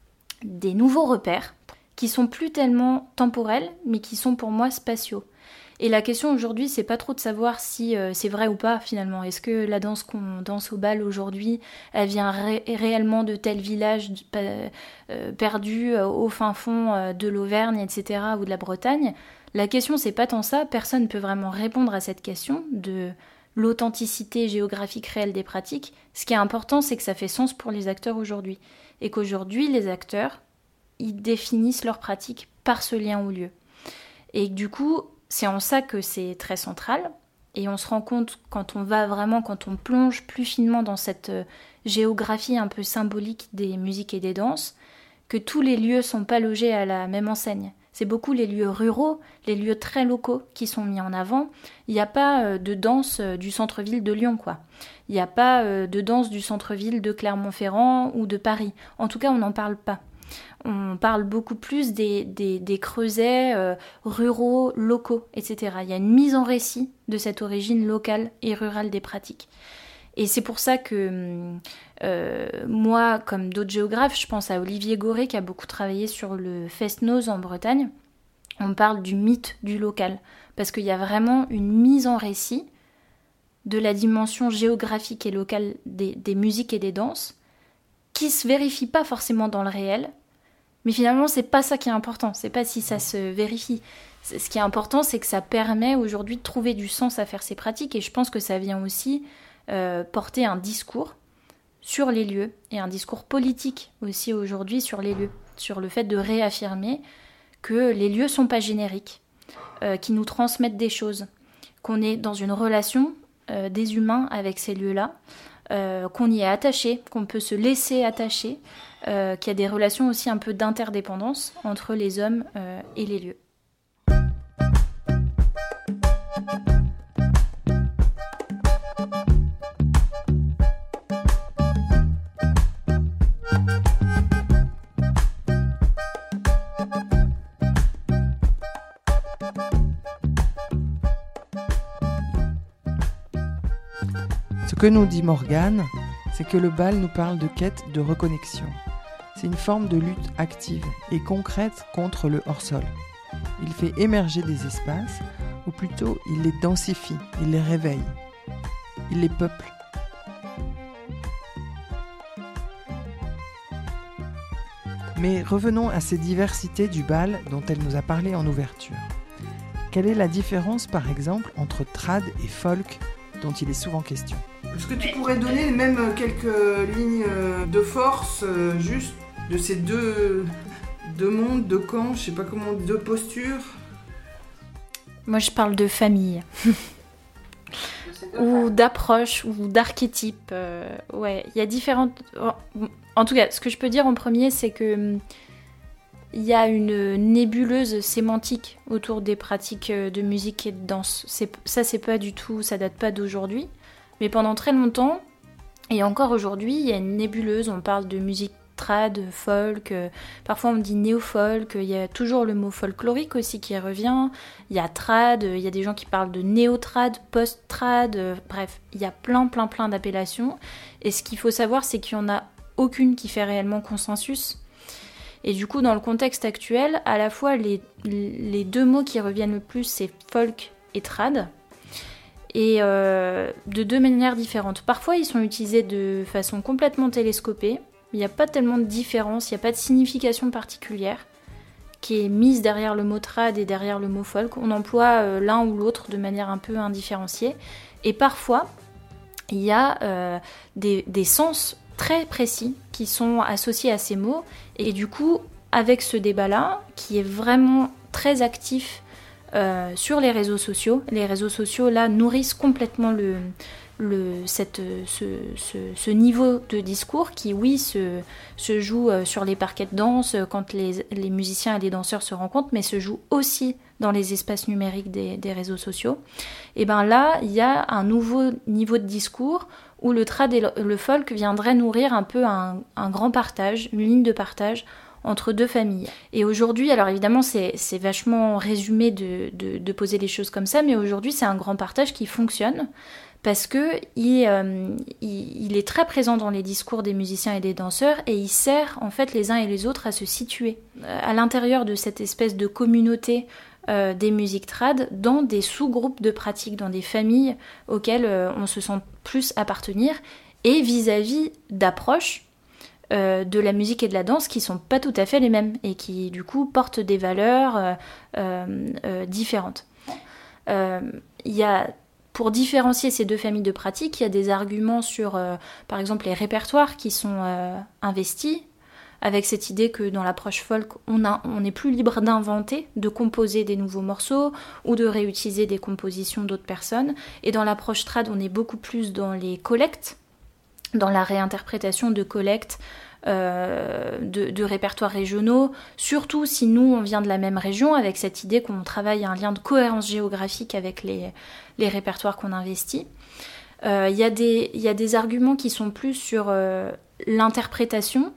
des nouveaux repères qui sont plus tellement temporels, mais qui sont pour moi spatiaux. Et la question aujourd'hui, c'est pas trop de savoir si euh, c'est vrai ou pas finalement. Est-ce que la danse qu'on danse au bal aujourd'hui, elle vient ré- réellement de tel village euh, euh, perdu euh, au fin fond euh, de l'Auvergne, et cetera, ou de la Bretagne? La question, c'est pas tant ça. Personne ne peut vraiment répondre à cette question de l'authenticité géographique réelle des pratiques. Ce qui est important, c'est que ça fait sens pour les acteurs aujourd'hui. Et qu'aujourd'hui, les acteurs, ils définissent leurs pratiques par ce lien au lieu. Et du coup, c'est en ça que c'est très central, et on se rend compte quand on va vraiment, quand on plonge plus finement dans cette géographie un peu symbolique des musiques et des danses, que tous les lieux sont pas logés à la même enseigne. C'est beaucoup les lieux ruraux, les lieux très locaux qui sont mis en avant. Il n'y a pas de danse du centre-ville de Lyon, quoi. Il n'y a pas de danse du centre-ville de Clermont-Ferrand ou de Paris. En tout cas, on n'en parle pas. On parle beaucoup plus des, des, des creusets euh, ruraux, locaux, et cetera. Il y a une mise en récit de cette origine locale et rurale des pratiques. Et c'est pour ça que euh, moi, comme d'autres géographes, je pense à Olivier Goré qui a beaucoup travaillé sur le Fest-Noz en Bretagne. On parle du mythe du local, parce qu'il y a vraiment une mise en récit de la dimension géographique et locale des, des musiques et des danses, qui se vérifie pas forcément dans le réel, mais finalement c'est pas ça qui est important, c'est pas si ça se vérifie. Ce qui est important, c'est que ça permet aujourd'hui de trouver du sens à faire ces pratiques, et je pense que ça vient aussi euh, porter un discours sur les lieux, et un discours politique aussi aujourd'hui sur les lieux, sur le fait de réaffirmer que les lieux sont pas génériques, euh, qui nous transmettent des choses, qu'on est dans une relation euh, des humains avec ces lieux-là, Euh, qu'on y est attaché, qu'on peut se laisser attacher, euh, qu'il y a des relations aussi un peu d'interdépendance entre les hommes euh, et les lieux. Ce que nous dit Morgane, c'est que le bal nous parle de quête de reconnexion. C'est une forme de lutte active et concrète contre le hors-sol. Il fait émerger des espaces, ou plutôt il les densifie, il les réveille, il les peuple. Mais revenons à ces diversités du bal dont elle nous a parlé en ouverture. Quelle est la différence, par exemple, entre trad et folk, dont il est souvent question ? Est-ce que tu pourrais donner même quelques lignes de force, juste, de ces deux, deux mondes, deux camps, je sais pas comment, deux postures ? Moi, je parle de famille. Ou d'approche, ou d'archétype. Euh, ouais, il y a différentes... En tout cas, ce que je peux dire en premier, c'est que il y a une nébuleuse sémantique autour des pratiques de musique et de danse. C'est, ça, c'est pas du tout... Ça date pas d'aujourd'hui. Mais pendant très longtemps, et encore aujourd'hui, il y a une nébuleuse. On parle de musique trad, folk, euh, parfois on dit néo-folk, il y a toujours le mot folklorique aussi qui revient, il y a trad, il y a des gens qui parlent de néo-trad, post-trad, euh, bref, il y a plein plein plein d'appellations, et ce qu'il faut savoir c'est qu'il n'y en a aucune qui fait réellement consensus, et du coup dans le contexte actuel, à la fois les, les deux mots qui reviennent le plus c'est folk et trad, et euh, de deux manières différentes. Parfois ils sont utilisés de façon complètement télescopée. Il n'y a pas tellement de différence, il n'y a pas de signification particulière qui est mise derrière le mot trad et derrière le mot folk. On emploie euh, l'un ou l'autre de manière un peu indifférenciée. Et parfois, il y a euh, des, des sens très précis qui sont associés à ces mots. Et du coup, avec ce débat-là, qui est vraiment très actif euh, sur les réseaux sociaux, les réseaux sociaux, là, nourrissent complètement le... Le, cette, ce, ce, ce niveau de discours qui, oui, se, se joue sur les parquets de danse quand les, les musiciens et les danseurs se rencontrent, mais se joue aussi dans les espaces numériques des, des réseaux sociaux. Et bien là, il y a un nouveau niveau de discours où le trad et le, le folk viendraient nourrir un peu un, un grand partage, une ligne de partage entre deux familles. Et aujourd'hui, alors évidemment, c'est, c'est vachement résumé de, de, de poser les choses comme ça, mais aujourd'hui, c'est un grand partage qui fonctionne. Parce que il, euh, il, il est très présent dans les discours des musiciens et des danseurs et il sert en fait les uns et les autres à se situer euh, à l'intérieur de cette espèce de communauté euh, des musiques trad, dans des sous-groupes de pratiques, dans des familles auxquelles euh, on se sent plus appartenir, et vis-à-vis d'approches euh, de la musique et de la danse qui sont pas tout à fait les mêmes et qui du coup portent des valeurs euh, euh, euh, différentes. Il euh, y a Pour différencier ces deux familles de pratiques, il y a des arguments sur, euh, par exemple, les répertoires qui sont euh, investis, avec cette idée que dans l'approche folk, on, a, on est plus libre d'inventer, de composer des nouveaux morceaux ou de réutiliser des compositions d'autres personnes. Et dans l'approche trad, on est beaucoup plus dans les collectes, dans la réinterprétation de collectes, Euh, de, de répertoires régionaux, surtout si nous on vient de la même région, avec cette idée qu'on travaille un lien de cohérence géographique avec les, les répertoires qu'on investit. Il euh, y, y a des arguments qui sont plus sur euh, l'interprétation,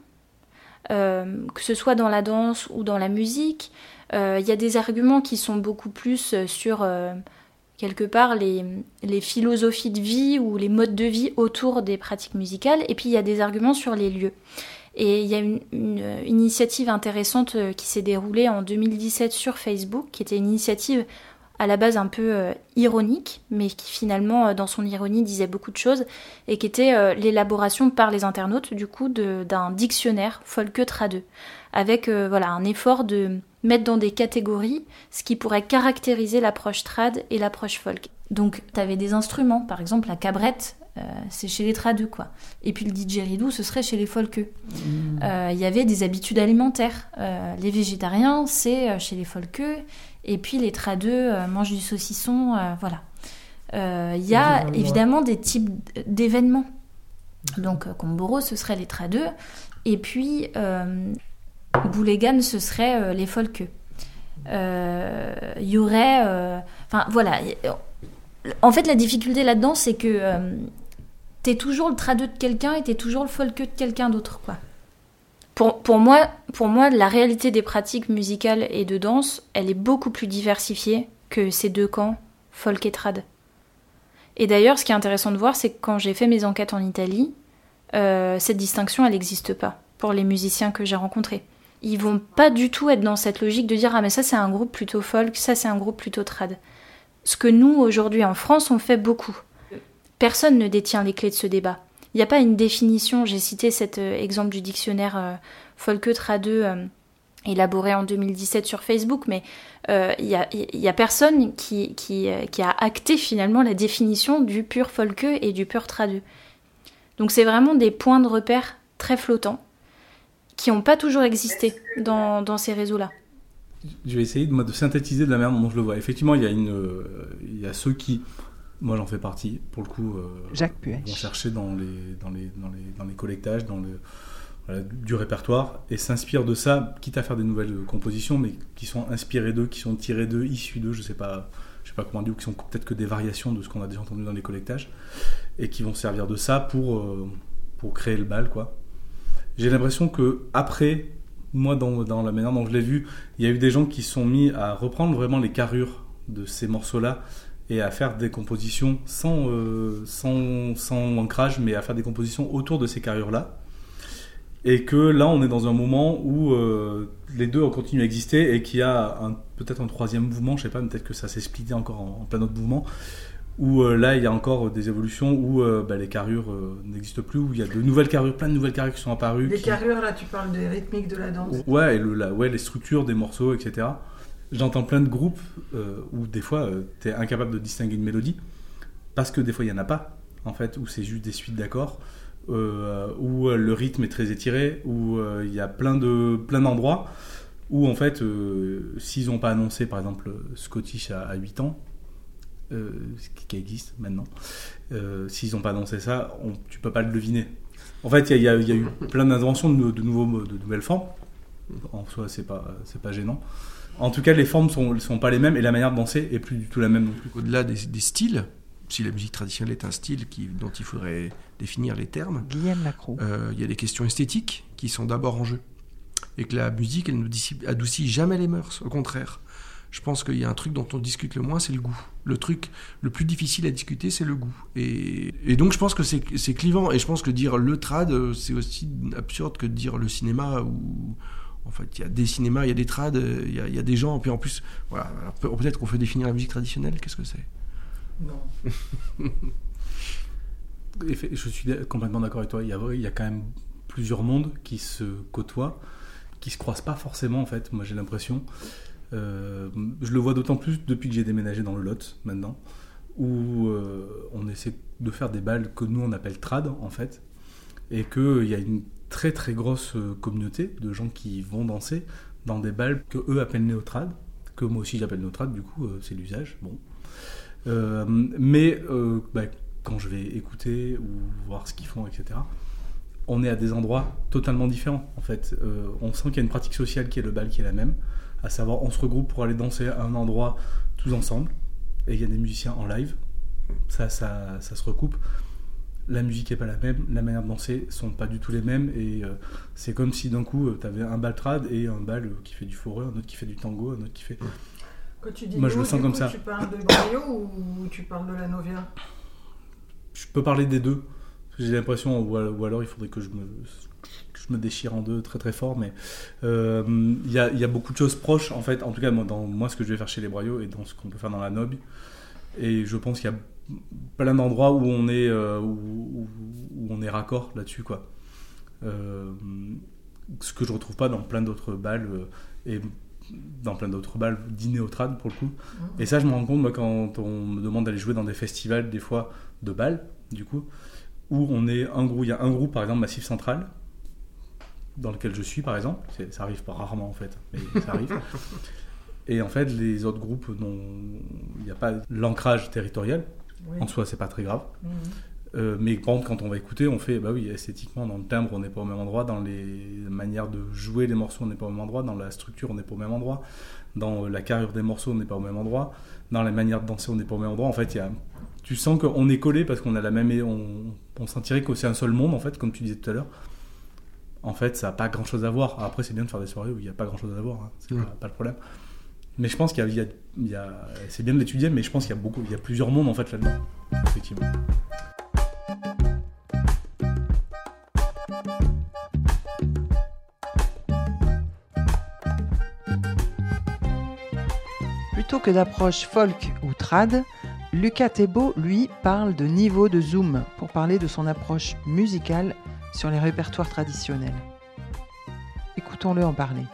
euh, que ce soit dans la danse ou dans la musique. Il euh, y a des arguments qui sont beaucoup plus sur euh, quelque part les, les philosophies de vie ou les modes de vie autour des pratiques musicales, et puis il y a des arguments sur les lieux. Et il y a une, une, une initiative intéressante qui s'est déroulée en deux mille dix-sept sur Facebook, qui était une initiative à la base un peu euh, ironique, mais qui finalement, euh, dans son ironie, disait beaucoup de choses, et qui était euh, l'élaboration par les internautes, du coup, de, d'un dictionnaire folk-trad, avec euh, voilà, un effort de mettre dans des catégories ce qui pourrait caractériser l'approche trad et l'approche folk. Donc, tu avais des instruments, par exemple, la cabrette, euh, c'est chez les tradeux, quoi. Et puis le didgeridoo, ce serait chez les folkeux. Il mmh. euh, y avait des habitudes alimentaires. Euh, les végétariens, c'est chez les folkeux, et puis les tradeux euh, mangent du saucisson, euh, voilà. Il euh, y a évidemment des types d'événements. Donc, euh, Komboro, ce serait les tradeux, et puis euh, Boulégan, ce serait euh, les folkeux. Il euh, y aurait... Enfin, euh, voilà... En fait, la difficulté là-dedans, c'est que euh, t'es toujours le tradeux de quelqu'un et t'es toujours le folkeux de quelqu'un d'autre, quoi. Pour, pour, moi, pour moi, la réalité des pratiques musicales et de danse, elle est beaucoup plus diversifiée que ces deux camps, folk et trad. Et d'ailleurs, ce qui est intéressant de voir, c'est que quand j'ai fait mes enquêtes en Italie, euh, cette distinction, elle n'existe pas pour les musiciens que j'ai rencontrés. Ils vont pas du tout être dans cette logique de dire « Ah, mais ça, c'est un groupe plutôt folk, ça, c'est un groupe plutôt trad ». Ce que nous, aujourd'hui, en France, on fait beaucoup. Personne ne détient les clés de ce débat. Il n'y a pas une définition, j'ai cité cet euh, exemple du dictionnaire euh, Folke Trad euh, élaboré en deux mille dix-sept sur Facebook, mais il euh, y, a, y a personne qui, qui, qui a acté finalement la définition du pur Folke et du pur Trad. Donc c'est vraiment des points de repère très flottants qui n'ont pas toujours existé dans, dans ces réseaux-là. Je vais essayer de, de synthétiser de la manière dont je le vois. Effectivement, il y a, une, euh, il y a ceux qui, moi j'en fais partie, pour le coup, euh, Jacques Puech. vont chercher dans les, dans les, dans les, dans les collectages, dans le, voilà, du répertoire, et s'inspirent de ça, quitte à faire des nouvelles compositions, mais qui sont inspirées d'eux, qui sont tirées d'eux, issues d'eux, je sais pas, je sais pas comment dire, ou qui sont peut-être que des variations de ce qu'on a déjà entendu dans les collectages, et qui vont servir de ça pour, euh, pour créer le bal, quoi. J'ai l'impression que après, moi, dans, dans la manière dont je l'ai vu, il y a eu des gens qui sont mis à reprendre vraiment les carrures de ces morceaux-là et à faire des compositions sans, euh, sans, sans ancrage, mais à faire des compositions autour de ces carrures-là. Et que là, on est dans un moment où euh, les deux ont continué à exister et qu'il y a un, peut-être un troisième mouvement, je sais pas, peut-être que ça s'est splitté encore en, en plein autre mouvement, où euh, là, il y a encore des évolutions où euh, bah, les carrures euh, n'existent plus, où il y a de nouvelles carrures, plein de nouvelles carrures qui sont apparues. Les qui... carrures, là, tu parles des rythmiques de la danse. Ouais, et le, la, ouais, les structures des morceaux, et cetera. J'entends plein de groupes euh, où des fois, euh, tu es incapable de distinguer une mélodie, parce que des fois, il n'y en a pas, en fait, où c'est juste des suites d'accords. Euh, où euh, le rythme est très étiré, où il euh, y a plein, de, plein d'endroits où en fait euh, s'ils n'ont pas annoncé par exemple Scottish à, à huit ans, euh, qui, qui existe maintenant, euh, s'ils n'ont pas annoncé ça, on, tu peux pas le deviner. En fait il y, y, y a eu plein d'inventions de, de, nouveaux, de nouvelles formes, en soi c'est pas, c'est pas gênant. En tout cas les formes sont, sont pas les mêmes et la manière de danser est plus du tout la même non plus. Au-delà des, des styles, si la musique traditionnelle est un style qui, dont il faudrait définir les termes, Guillaume Lacroix. Euh, il y a des questions esthétiques qui sont d'abord en jeu. Et que la musique, elle ne adoucit jamais les mœurs. Au contraire, je pense qu'il y a un truc dont on discute le moins, c'est le goût. Le truc le plus difficile à discuter, c'est le goût. Et, et donc je pense que c'est, c'est clivant. Et je pense que dire le trad, c'est aussi absurde que de dire le cinéma où... En fait, il y a des cinémas, il y a des trad, il y a, il y a des gens. Puis en plus, voilà, alors peut-être qu'on peut définir la musique traditionnelle. Qu'est-ce que c'est ? Non. Je suis complètement d'accord avec toi. Il y a, il y a quand même plusieurs mondes qui se côtoient, qui se croisent pas forcément en fait. Moi j'ai l'impression. Euh, je le vois d'autant plus depuis que j'ai déménagé dans le Lot maintenant, où euh, on essaie de faire des bals que nous on appelle trad en fait, et qu'il y a une très très grosse communauté de gens qui vont danser dans des bals que eux appellent néo-trad, que moi aussi j'appelle néo-trad. Du coup euh, c'est l'usage. Bon. Euh, mais euh, bah, quand je vais écouter ou voir ce qu'ils font, et cetera, on est à des endroits totalement différents. En fait, euh, on sent qu'il y a une pratique sociale qui est le bal, qui est la même, à savoir on se regroupe pour aller danser à un endroit tous ensemble, et il y a des musiciens en live, ça, ça, ça se recoupe. La musique n'est pas la même, la manière de danser sont pas du tout les mêmes, et euh, c'est comme si d'un coup tu avais un bal trad et un bal qui fait du forêt, un autre qui fait du tango, un autre qui fait... Quand tu dis Moi, je nous, le sens du comme coup, ça. Tu parles de Brio ou tu parles de la Novia ? Je peux parler des deux. J'ai l'impression, ou alors il faudrait que je me, que je me déchire en deux très très fort, mais il euh, y, a, y a beaucoup de choses proches, en fait, en tout cas moi, dans moi ce que je vais faire chez les Broyaux et dans ce qu'on peut faire dans la Nob. Et je pense qu'il y a plein d'endroits où on est, euh, où, où, où on est raccord là-dessus, quoi. Euh, ce que je retrouve pas dans plein d'autres balles, euh, et dans plein d'autres balles dîner au trad pour le coup. Mmh. Et ça je me rends compte moi quand on me demande d'aller jouer dans des festivals des fois de balles du coup, où on est un groupe, il y a un groupe par exemple Massif Central dans lequel je suis par exemple, c'est, ça arrive pas rarement en fait, mais ça arrive. Et en fait les autres groupes dont il n'y a pas l'ancrage territorial, oui. En soi c'est pas très grave. Mmh. Euh, mais par contre, quand on va écouter, on fait, bah oui, esthétiquement, dans le timbre, on n'est pas au même endroit, dans les manières de jouer les morceaux, on n'est pas au même endroit, dans la structure, on n'est pas au même endroit, dans la carrure des morceaux, on n'est pas au même endroit, dans la manière de danser, on n'est pas au même endroit. En fait, y a, tu sens qu'on est collé parce qu'on a la même, on, on sentirait que c'est un seul monde, en fait, comme tu disais tout à l'heure. En fait, ça n'a pas grand-chose à voir. Après, c'est bien de faire des soirées où il n'y a pas grand-chose à voir, hein. C'est mmh. pas, pas le problème. Mais je pense qu'il y a, il y a, il y a, c'est bien de l'étudier, mais je pense qu'il y a beaucoup, il y a plusieurs mondes en fait là-dedans, effectivement. Plutôt que d'approche folk ou trad, Lucas Thébault, lui, parle de niveau de zoom pour parler de son approche musicale sur les répertoires traditionnels. Écoutons-le en parler.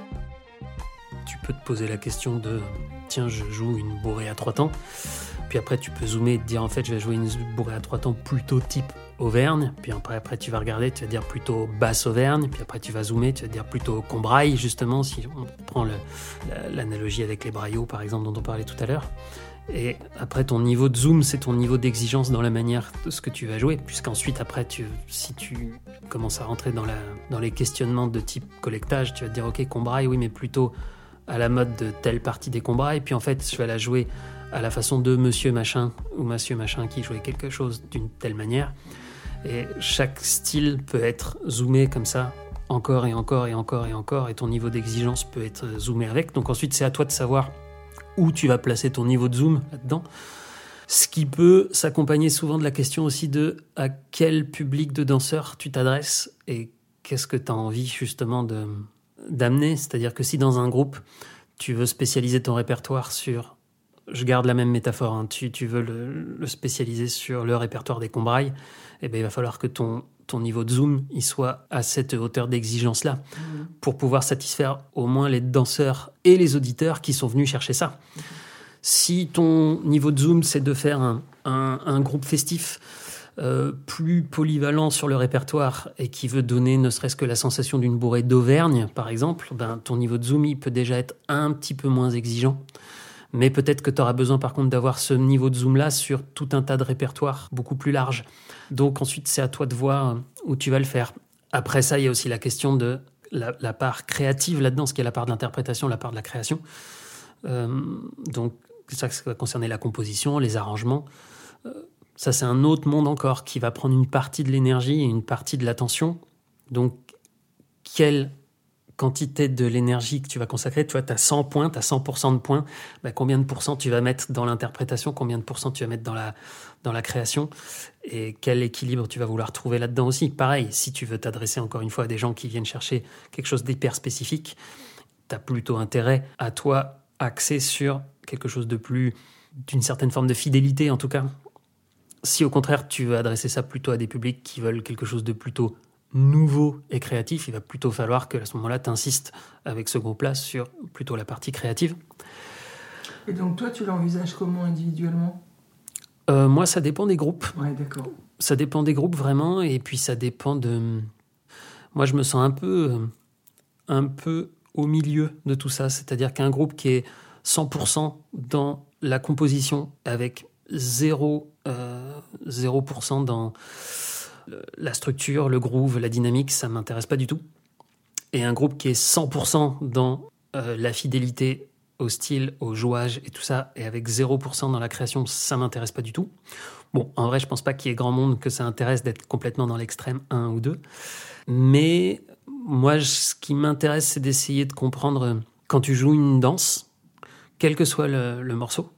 Tu peux te poser la question de tiens, je joue une bourrée à trois temps. Puis après, tu peux zoomer et te dire en fait, je vais jouer une bourrée à trois temps plutôt type Auvergne. Puis après, après, tu vas regarder, tu vas dire plutôt basse Auvergne. Puis après, tu vas zoomer, tu vas dire plutôt Combraille, justement, si on prend le, la, l'analogie avec les braillots, par exemple, dont on parlait tout à l'heure. Et après, ton niveau de zoom, c'est ton niveau d'exigence dans la manière de ce que tu vas jouer. Puisqu'ensuite, après, tu, si tu commences à rentrer dans, la, dans les questionnements de type collectage, tu vas te dire ok, Combraille, oui, mais plutôt à la mode de telle partie des Combrailles. Puis en fait, je vais la jouer à la façon de monsieur machin ou monsieur machin qui jouait quelque chose d'une telle manière. Et chaque style peut être zoomé comme ça, encore et encore et encore et encore, et ton niveau d'exigence peut être zoomé avec. Donc ensuite, c'est à toi de savoir où tu vas placer ton niveau de zoom là-dedans. Ce qui peut s'accompagner souvent de la question aussi de à quel public de danseurs tu t'adresses et qu'est-ce que tu as envie justement de, d'amener. C'est-à-dire que si dans un groupe, tu veux spécialiser ton répertoire sur... Je garde la même métaphore, hein. tu, tu veux le, le spécialiser sur le répertoire des Combrailles, eh ben, il va falloir que ton, ton niveau de zoom il soit à cette hauteur d'exigence-là mmh. pour pouvoir satisfaire au moins les danseurs et les auditeurs qui sont venus chercher ça. Mmh. Si ton niveau de zoom, c'est de faire un, un, un groupe festif euh, plus polyvalent sur le répertoire et qui veut donner ne serait-ce que la sensation d'une bourrée d'Auvergne, par exemple, ben, ton niveau de zoom il peut déjà être un petit peu moins exigeant. Mais peut-être que tu auras besoin par contre d'avoir ce niveau de zoom-là sur tout un tas de répertoires beaucoup plus large. Donc ensuite, c'est à toi de voir où tu vas le faire. Après ça, il y a aussi la question de la, la part créative là-dedans, ce qui est la part de l'interprétation, la part de la création. Euh, donc ça, ça va concerner la composition, les arrangements. Euh, ça, c'est un autre monde encore qui va prendre une partie de l'énergie et une partie de l'attention. Donc, quelle quantité de l'énergie que tu vas consacrer, tu vois, tu as cent points, tu as cent pour cent de points, ben combien de pourcents tu vas mettre dans l'interprétation, combien de pourcents tu vas mettre dans la, dans la création, et quel équilibre tu vas vouloir trouver là-dedans aussi. Pareil, si tu veux t'adresser encore une fois à des gens qui viennent chercher quelque chose d'hyper spécifique, tu as plutôt intérêt à toi axer sur quelque chose de plus, d'une certaine forme de fidélité en tout cas. Si au contraire tu veux adresser ça plutôt à des publics qui veulent quelque chose de plutôt nouveau et créatif, il va plutôt falloir que à ce moment-là, tu insistes avec ce groupe-là sur plutôt la partie créative. Et donc toi, tu l'envisages comment individuellement ? euh, Moi, ça dépend des groupes. Ouais, d'accord. Ça dépend des groupes vraiment, et puis ça dépend de... Moi, je me sens un peu, un peu au milieu de tout ça, c'est-à-dire qu'un groupe qui est cent pour cent dans la composition avec zéro, euh, zéro pour cent dans la structure, le groove, la dynamique, ça ne m'intéresse pas du tout. Et un groupe qui est cent pour cent dans euh, la fidélité au style, au jouage et tout ça, et avec zéro pour cent dans la création, ça ne m'intéresse pas du tout. Bon, en vrai, je ne pense pas qu'il y ait grand monde que ça intéresse d'être complètement dans l'extrême un ou deux. Mais moi, ce qui m'intéresse, c'est d'essayer de comprendre, quand tu joues une danse, quel que soit le, le morceau,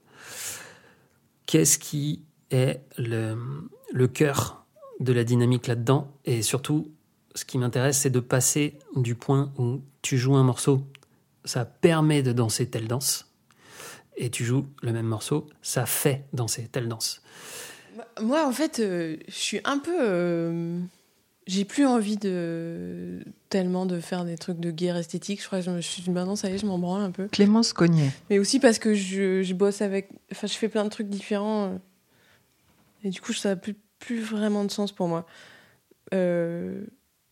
qu'est-ce qui est le, le cœur de la dynamique là-dedans, et surtout ce qui m'intéresse c'est de passer du point où tu joues un morceau, ça permet de danser telle danse, et tu joues le même morceau, ça fait danser telle danse. Moi en fait euh, je suis un peu euh, j'ai plus envie de tellement de faire des trucs de guerre esthétique, je crois que je me suis maintenant ça y est je m'en branle un peu. Clémence Cognet. Mais aussi parce que je, je bosse avec, enfin je fais plein de trucs différents euh, et du coup ça a plus plus vraiment de sens pour moi. Euh...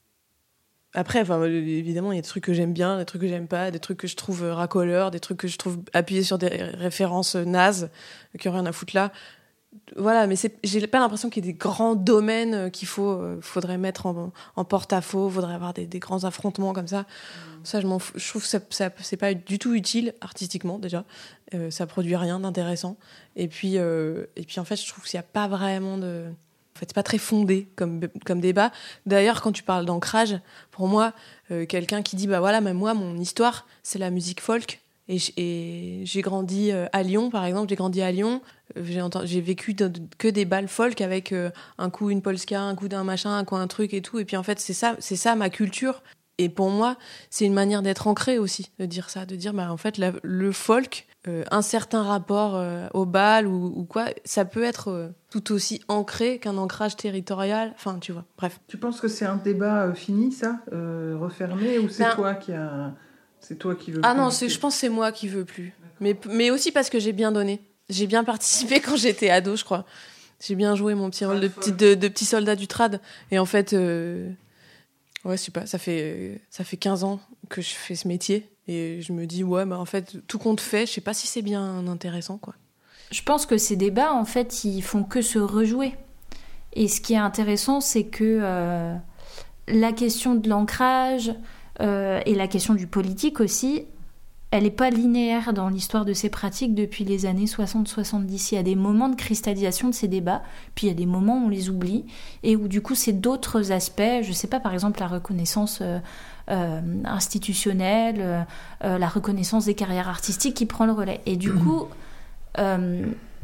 Après, enfin, évidemment, il y a des trucs que j'aime bien, des trucs que j'aime pas, des trucs que je trouve racoleurs, des trucs que je trouve appuyés sur des références nazes, qui n'ont rien à foutre là. Voilà, mais c'est, j'ai pas l'impression qu'il y ait des grands domaines qu'il faut, euh, faudrait mettre en, en porte-à-faux, faudrait avoir des, des grands affrontements comme ça. Mmh. Ça, je, m'en fous, je trouve que ça, ça, c'est pas du tout utile artistiquement déjà. Euh, ça produit rien d'intéressant. Et puis, euh, et puis en fait, je trouve qu'il n'y a pas vraiment de... En fait, c'est pas très fondé comme, comme débat. D'ailleurs, quand tu parles d'ancrage, pour moi, euh, quelqu'un qui dit, bah voilà, même moi, mon histoire, c'est la musique folk. Et, et j'ai grandi à Lyon, par exemple, j'ai grandi à Lyon. J'ai, entendu, j'ai vécu de, de, que des balles folk avec euh, un coup une polska, un coup d'un machin, un coup un truc et tout. Et puis en fait, c'est ça, c'est ça ma culture. Et pour moi, c'est une manière d'être ancré aussi, de dire ça, de dire, bah en fait, la, le folk, euh, un certain rapport euh, au bal ou, ou quoi, ça peut être euh, tout aussi ancré qu'un ancrage territorial. Enfin, tu vois, bref. Tu penses que c'est un débat euh, fini, ça, euh, refermé, ou c'est Ben, toi qui a, c'est toi qui veux Ah plus non, c'est, je pense que c'est moi qui veux plus. Mais, mais aussi parce que j'ai bien donné. J'ai bien participé quand j'étais ado, je crois. J'ai bien joué mon petit rôle de petit, de, de petit soldat du trad. Et en fait, euh, ouais, je sais pas, ça fait, ça fait quinze ans que je fais ce métier. Et je me dis, ouais, bah en fait, tout compte fait, je sais pas si c'est bien intéressant, quoi. Je pense que ces débats, en fait, ils font que se rejouer. Et ce qui est intéressant, c'est que euh, la question de l'ancrage euh, et la question du politique aussi, elle n'est pas linéaire dans l'histoire de ces pratiques depuis les années soixante soixante-dix. Il y a des moments de cristallisation de ces débats, puis il y a des moments où on les oublie, et où du coup c'est d'autres aspects, je ne sais pas, par exemple la reconnaissance euh, euh, institutionnelle, euh, euh, la reconnaissance des carrières artistiques qui prend le relais. Et du coup, euh,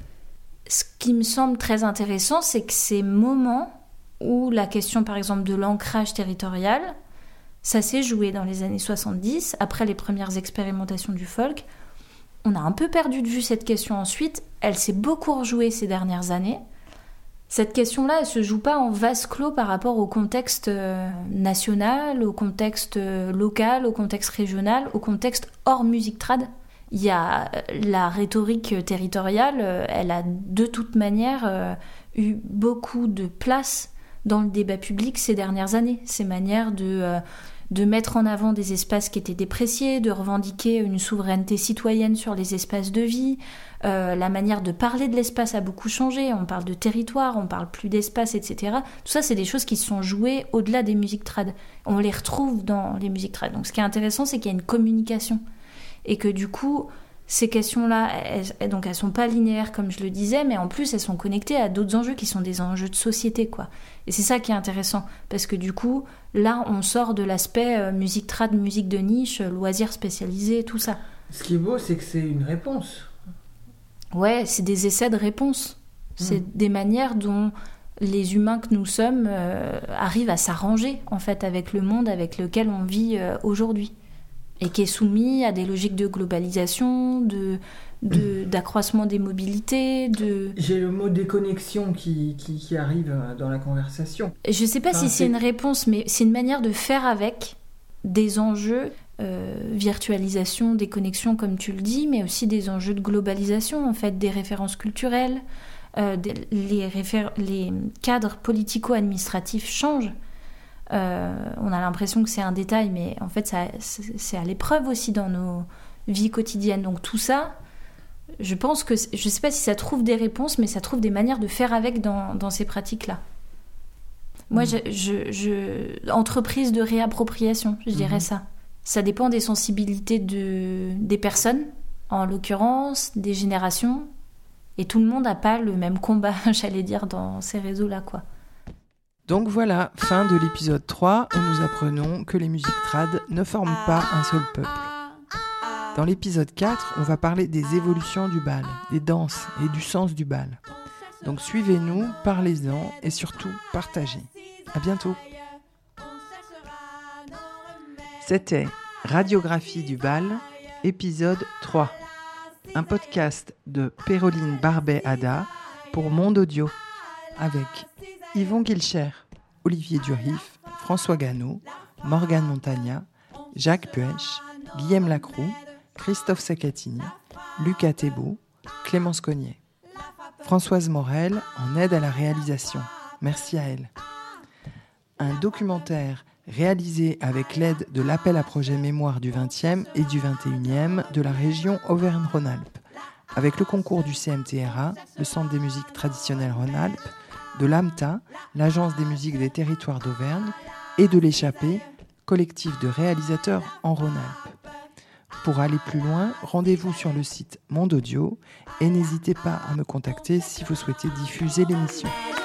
ce qui me semble très intéressant, c'est que ces moments où la question par exemple de l'ancrage territorial, ça s'est joué dans les années soixante-dix, après les premières expérimentations du folk. On a un peu perdu de vue cette question ensuite. Elle s'est beaucoup rejouée ces dernières années. Cette question-là, elle ne se joue pas en vase clos par rapport au contexte euh, national, au contexte euh, local, au contexte régional, au contexte hors musique trad. Il y a la rhétorique territoriale, euh, elle a de toute manière euh, eu beaucoup de place dans le débat public ces dernières années. Ces manières de... Euh, de mettre en avant des espaces qui étaient dépréciés, de revendiquer une souveraineté citoyenne sur les espaces de vie. Euh, la manière de parler de l'espace a beaucoup changé. On parle de territoire, on parle plus d'espace, et cetera. Tout ça, c'est des choses qui se sont jouées au-delà des musiques trad. On les retrouve dans les musiques trad. Donc, ce qui est intéressant, c'est qu'il y a une communication. Et que du coup, ces questions-là, elles, donc elles sont pas linéaires, comme je le disais, mais en plus, elles sont connectées à d'autres enjeux qui sont des enjeux de société, quoi. Et c'est ça qui est intéressant. Parce que du coup, là, on sort de l'aspect euh, musique trad, musique de niche, loisirs spécialisés, tout ça. Ce qui est beau, c'est que c'est une réponse. Ouais, c'est des essais de réponse. C'est mmh. des manières dont les humains que nous sommes euh, arrivent à s'arranger, en fait, avec le monde avec lequel on vit euh, aujourd'hui. Et qui est soumis à des logiques de globalisation, de, de, d'accroissement des mobilités, de... J'ai le mot déconnexion qui, qui, qui arrive dans la conversation. Je ne sais pas enfin, si c'est... c'est une réponse, mais c'est une manière de faire avec des enjeux, euh, virtualisation, déconnexion, comme tu le dis, mais aussi des enjeux de globalisation, en fait, des références culturelles. Euh, des, les, réfé- les cadres politico-administratifs changent. Euh, on a l'impression que c'est un détail, mais en fait, ça, c'est, c'est à l'épreuve aussi dans nos vies quotidiennes. Donc tout ça, je pense que... Je ne sais pas si ça trouve des réponses, mais ça trouve des manières de faire avec dans, dans ces pratiques-là. Moi, mmh. je, je, je... entreprise de réappropriation, je dirais mmh. ça. Ça dépend des sensibilités de, des personnes, en l'occurrence, des générations. Et tout le monde n'a pas le même combat, j'allais dire, dans ces réseaux-là, quoi. Donc voilà, fin de l'épisode trois, où nous apprenons que les musiques trad ne forment pas un seul peuple. Dans l'épisode quatre, on va parler des évolutions du bal, des danses et du sens du bal. Donc suivez-nous, parlez-en et surtout partagez. À bientôt. C'était Radiographie du bal, épisode trois. Un podcast de Péroline Barbet-Ada pour Monde Audio, avec Yvon Guilcher, Olivier Durif, François Gannot, Morgane Montagna, Jacques Puech, Guillaume Lacroux, Christophe Sacatini, Lucas Thébault, Clémence Cognier. Françoise Morel en aide à la réalisation. Merci à elle. Un documentaire réalisé avec l'aide de l'appel à projet Mémoire du vingtième et du vingt et unième de la région Auvergne-Rhône-Alpes, avec le concours du C M T R A, le Centre des musiques traditionnelles Rhône-Alpes, de l'A M T A, l'Agence des musiques des territoires d'Auvergne, et de l'Échappée, collectif de réalisateurs en Rhône-Alpes. Pour aller plus loin, rendez-vous sur le site Monde Audio et n'hésitez pas à me contacter si vous souhaitez diffuser l'émission.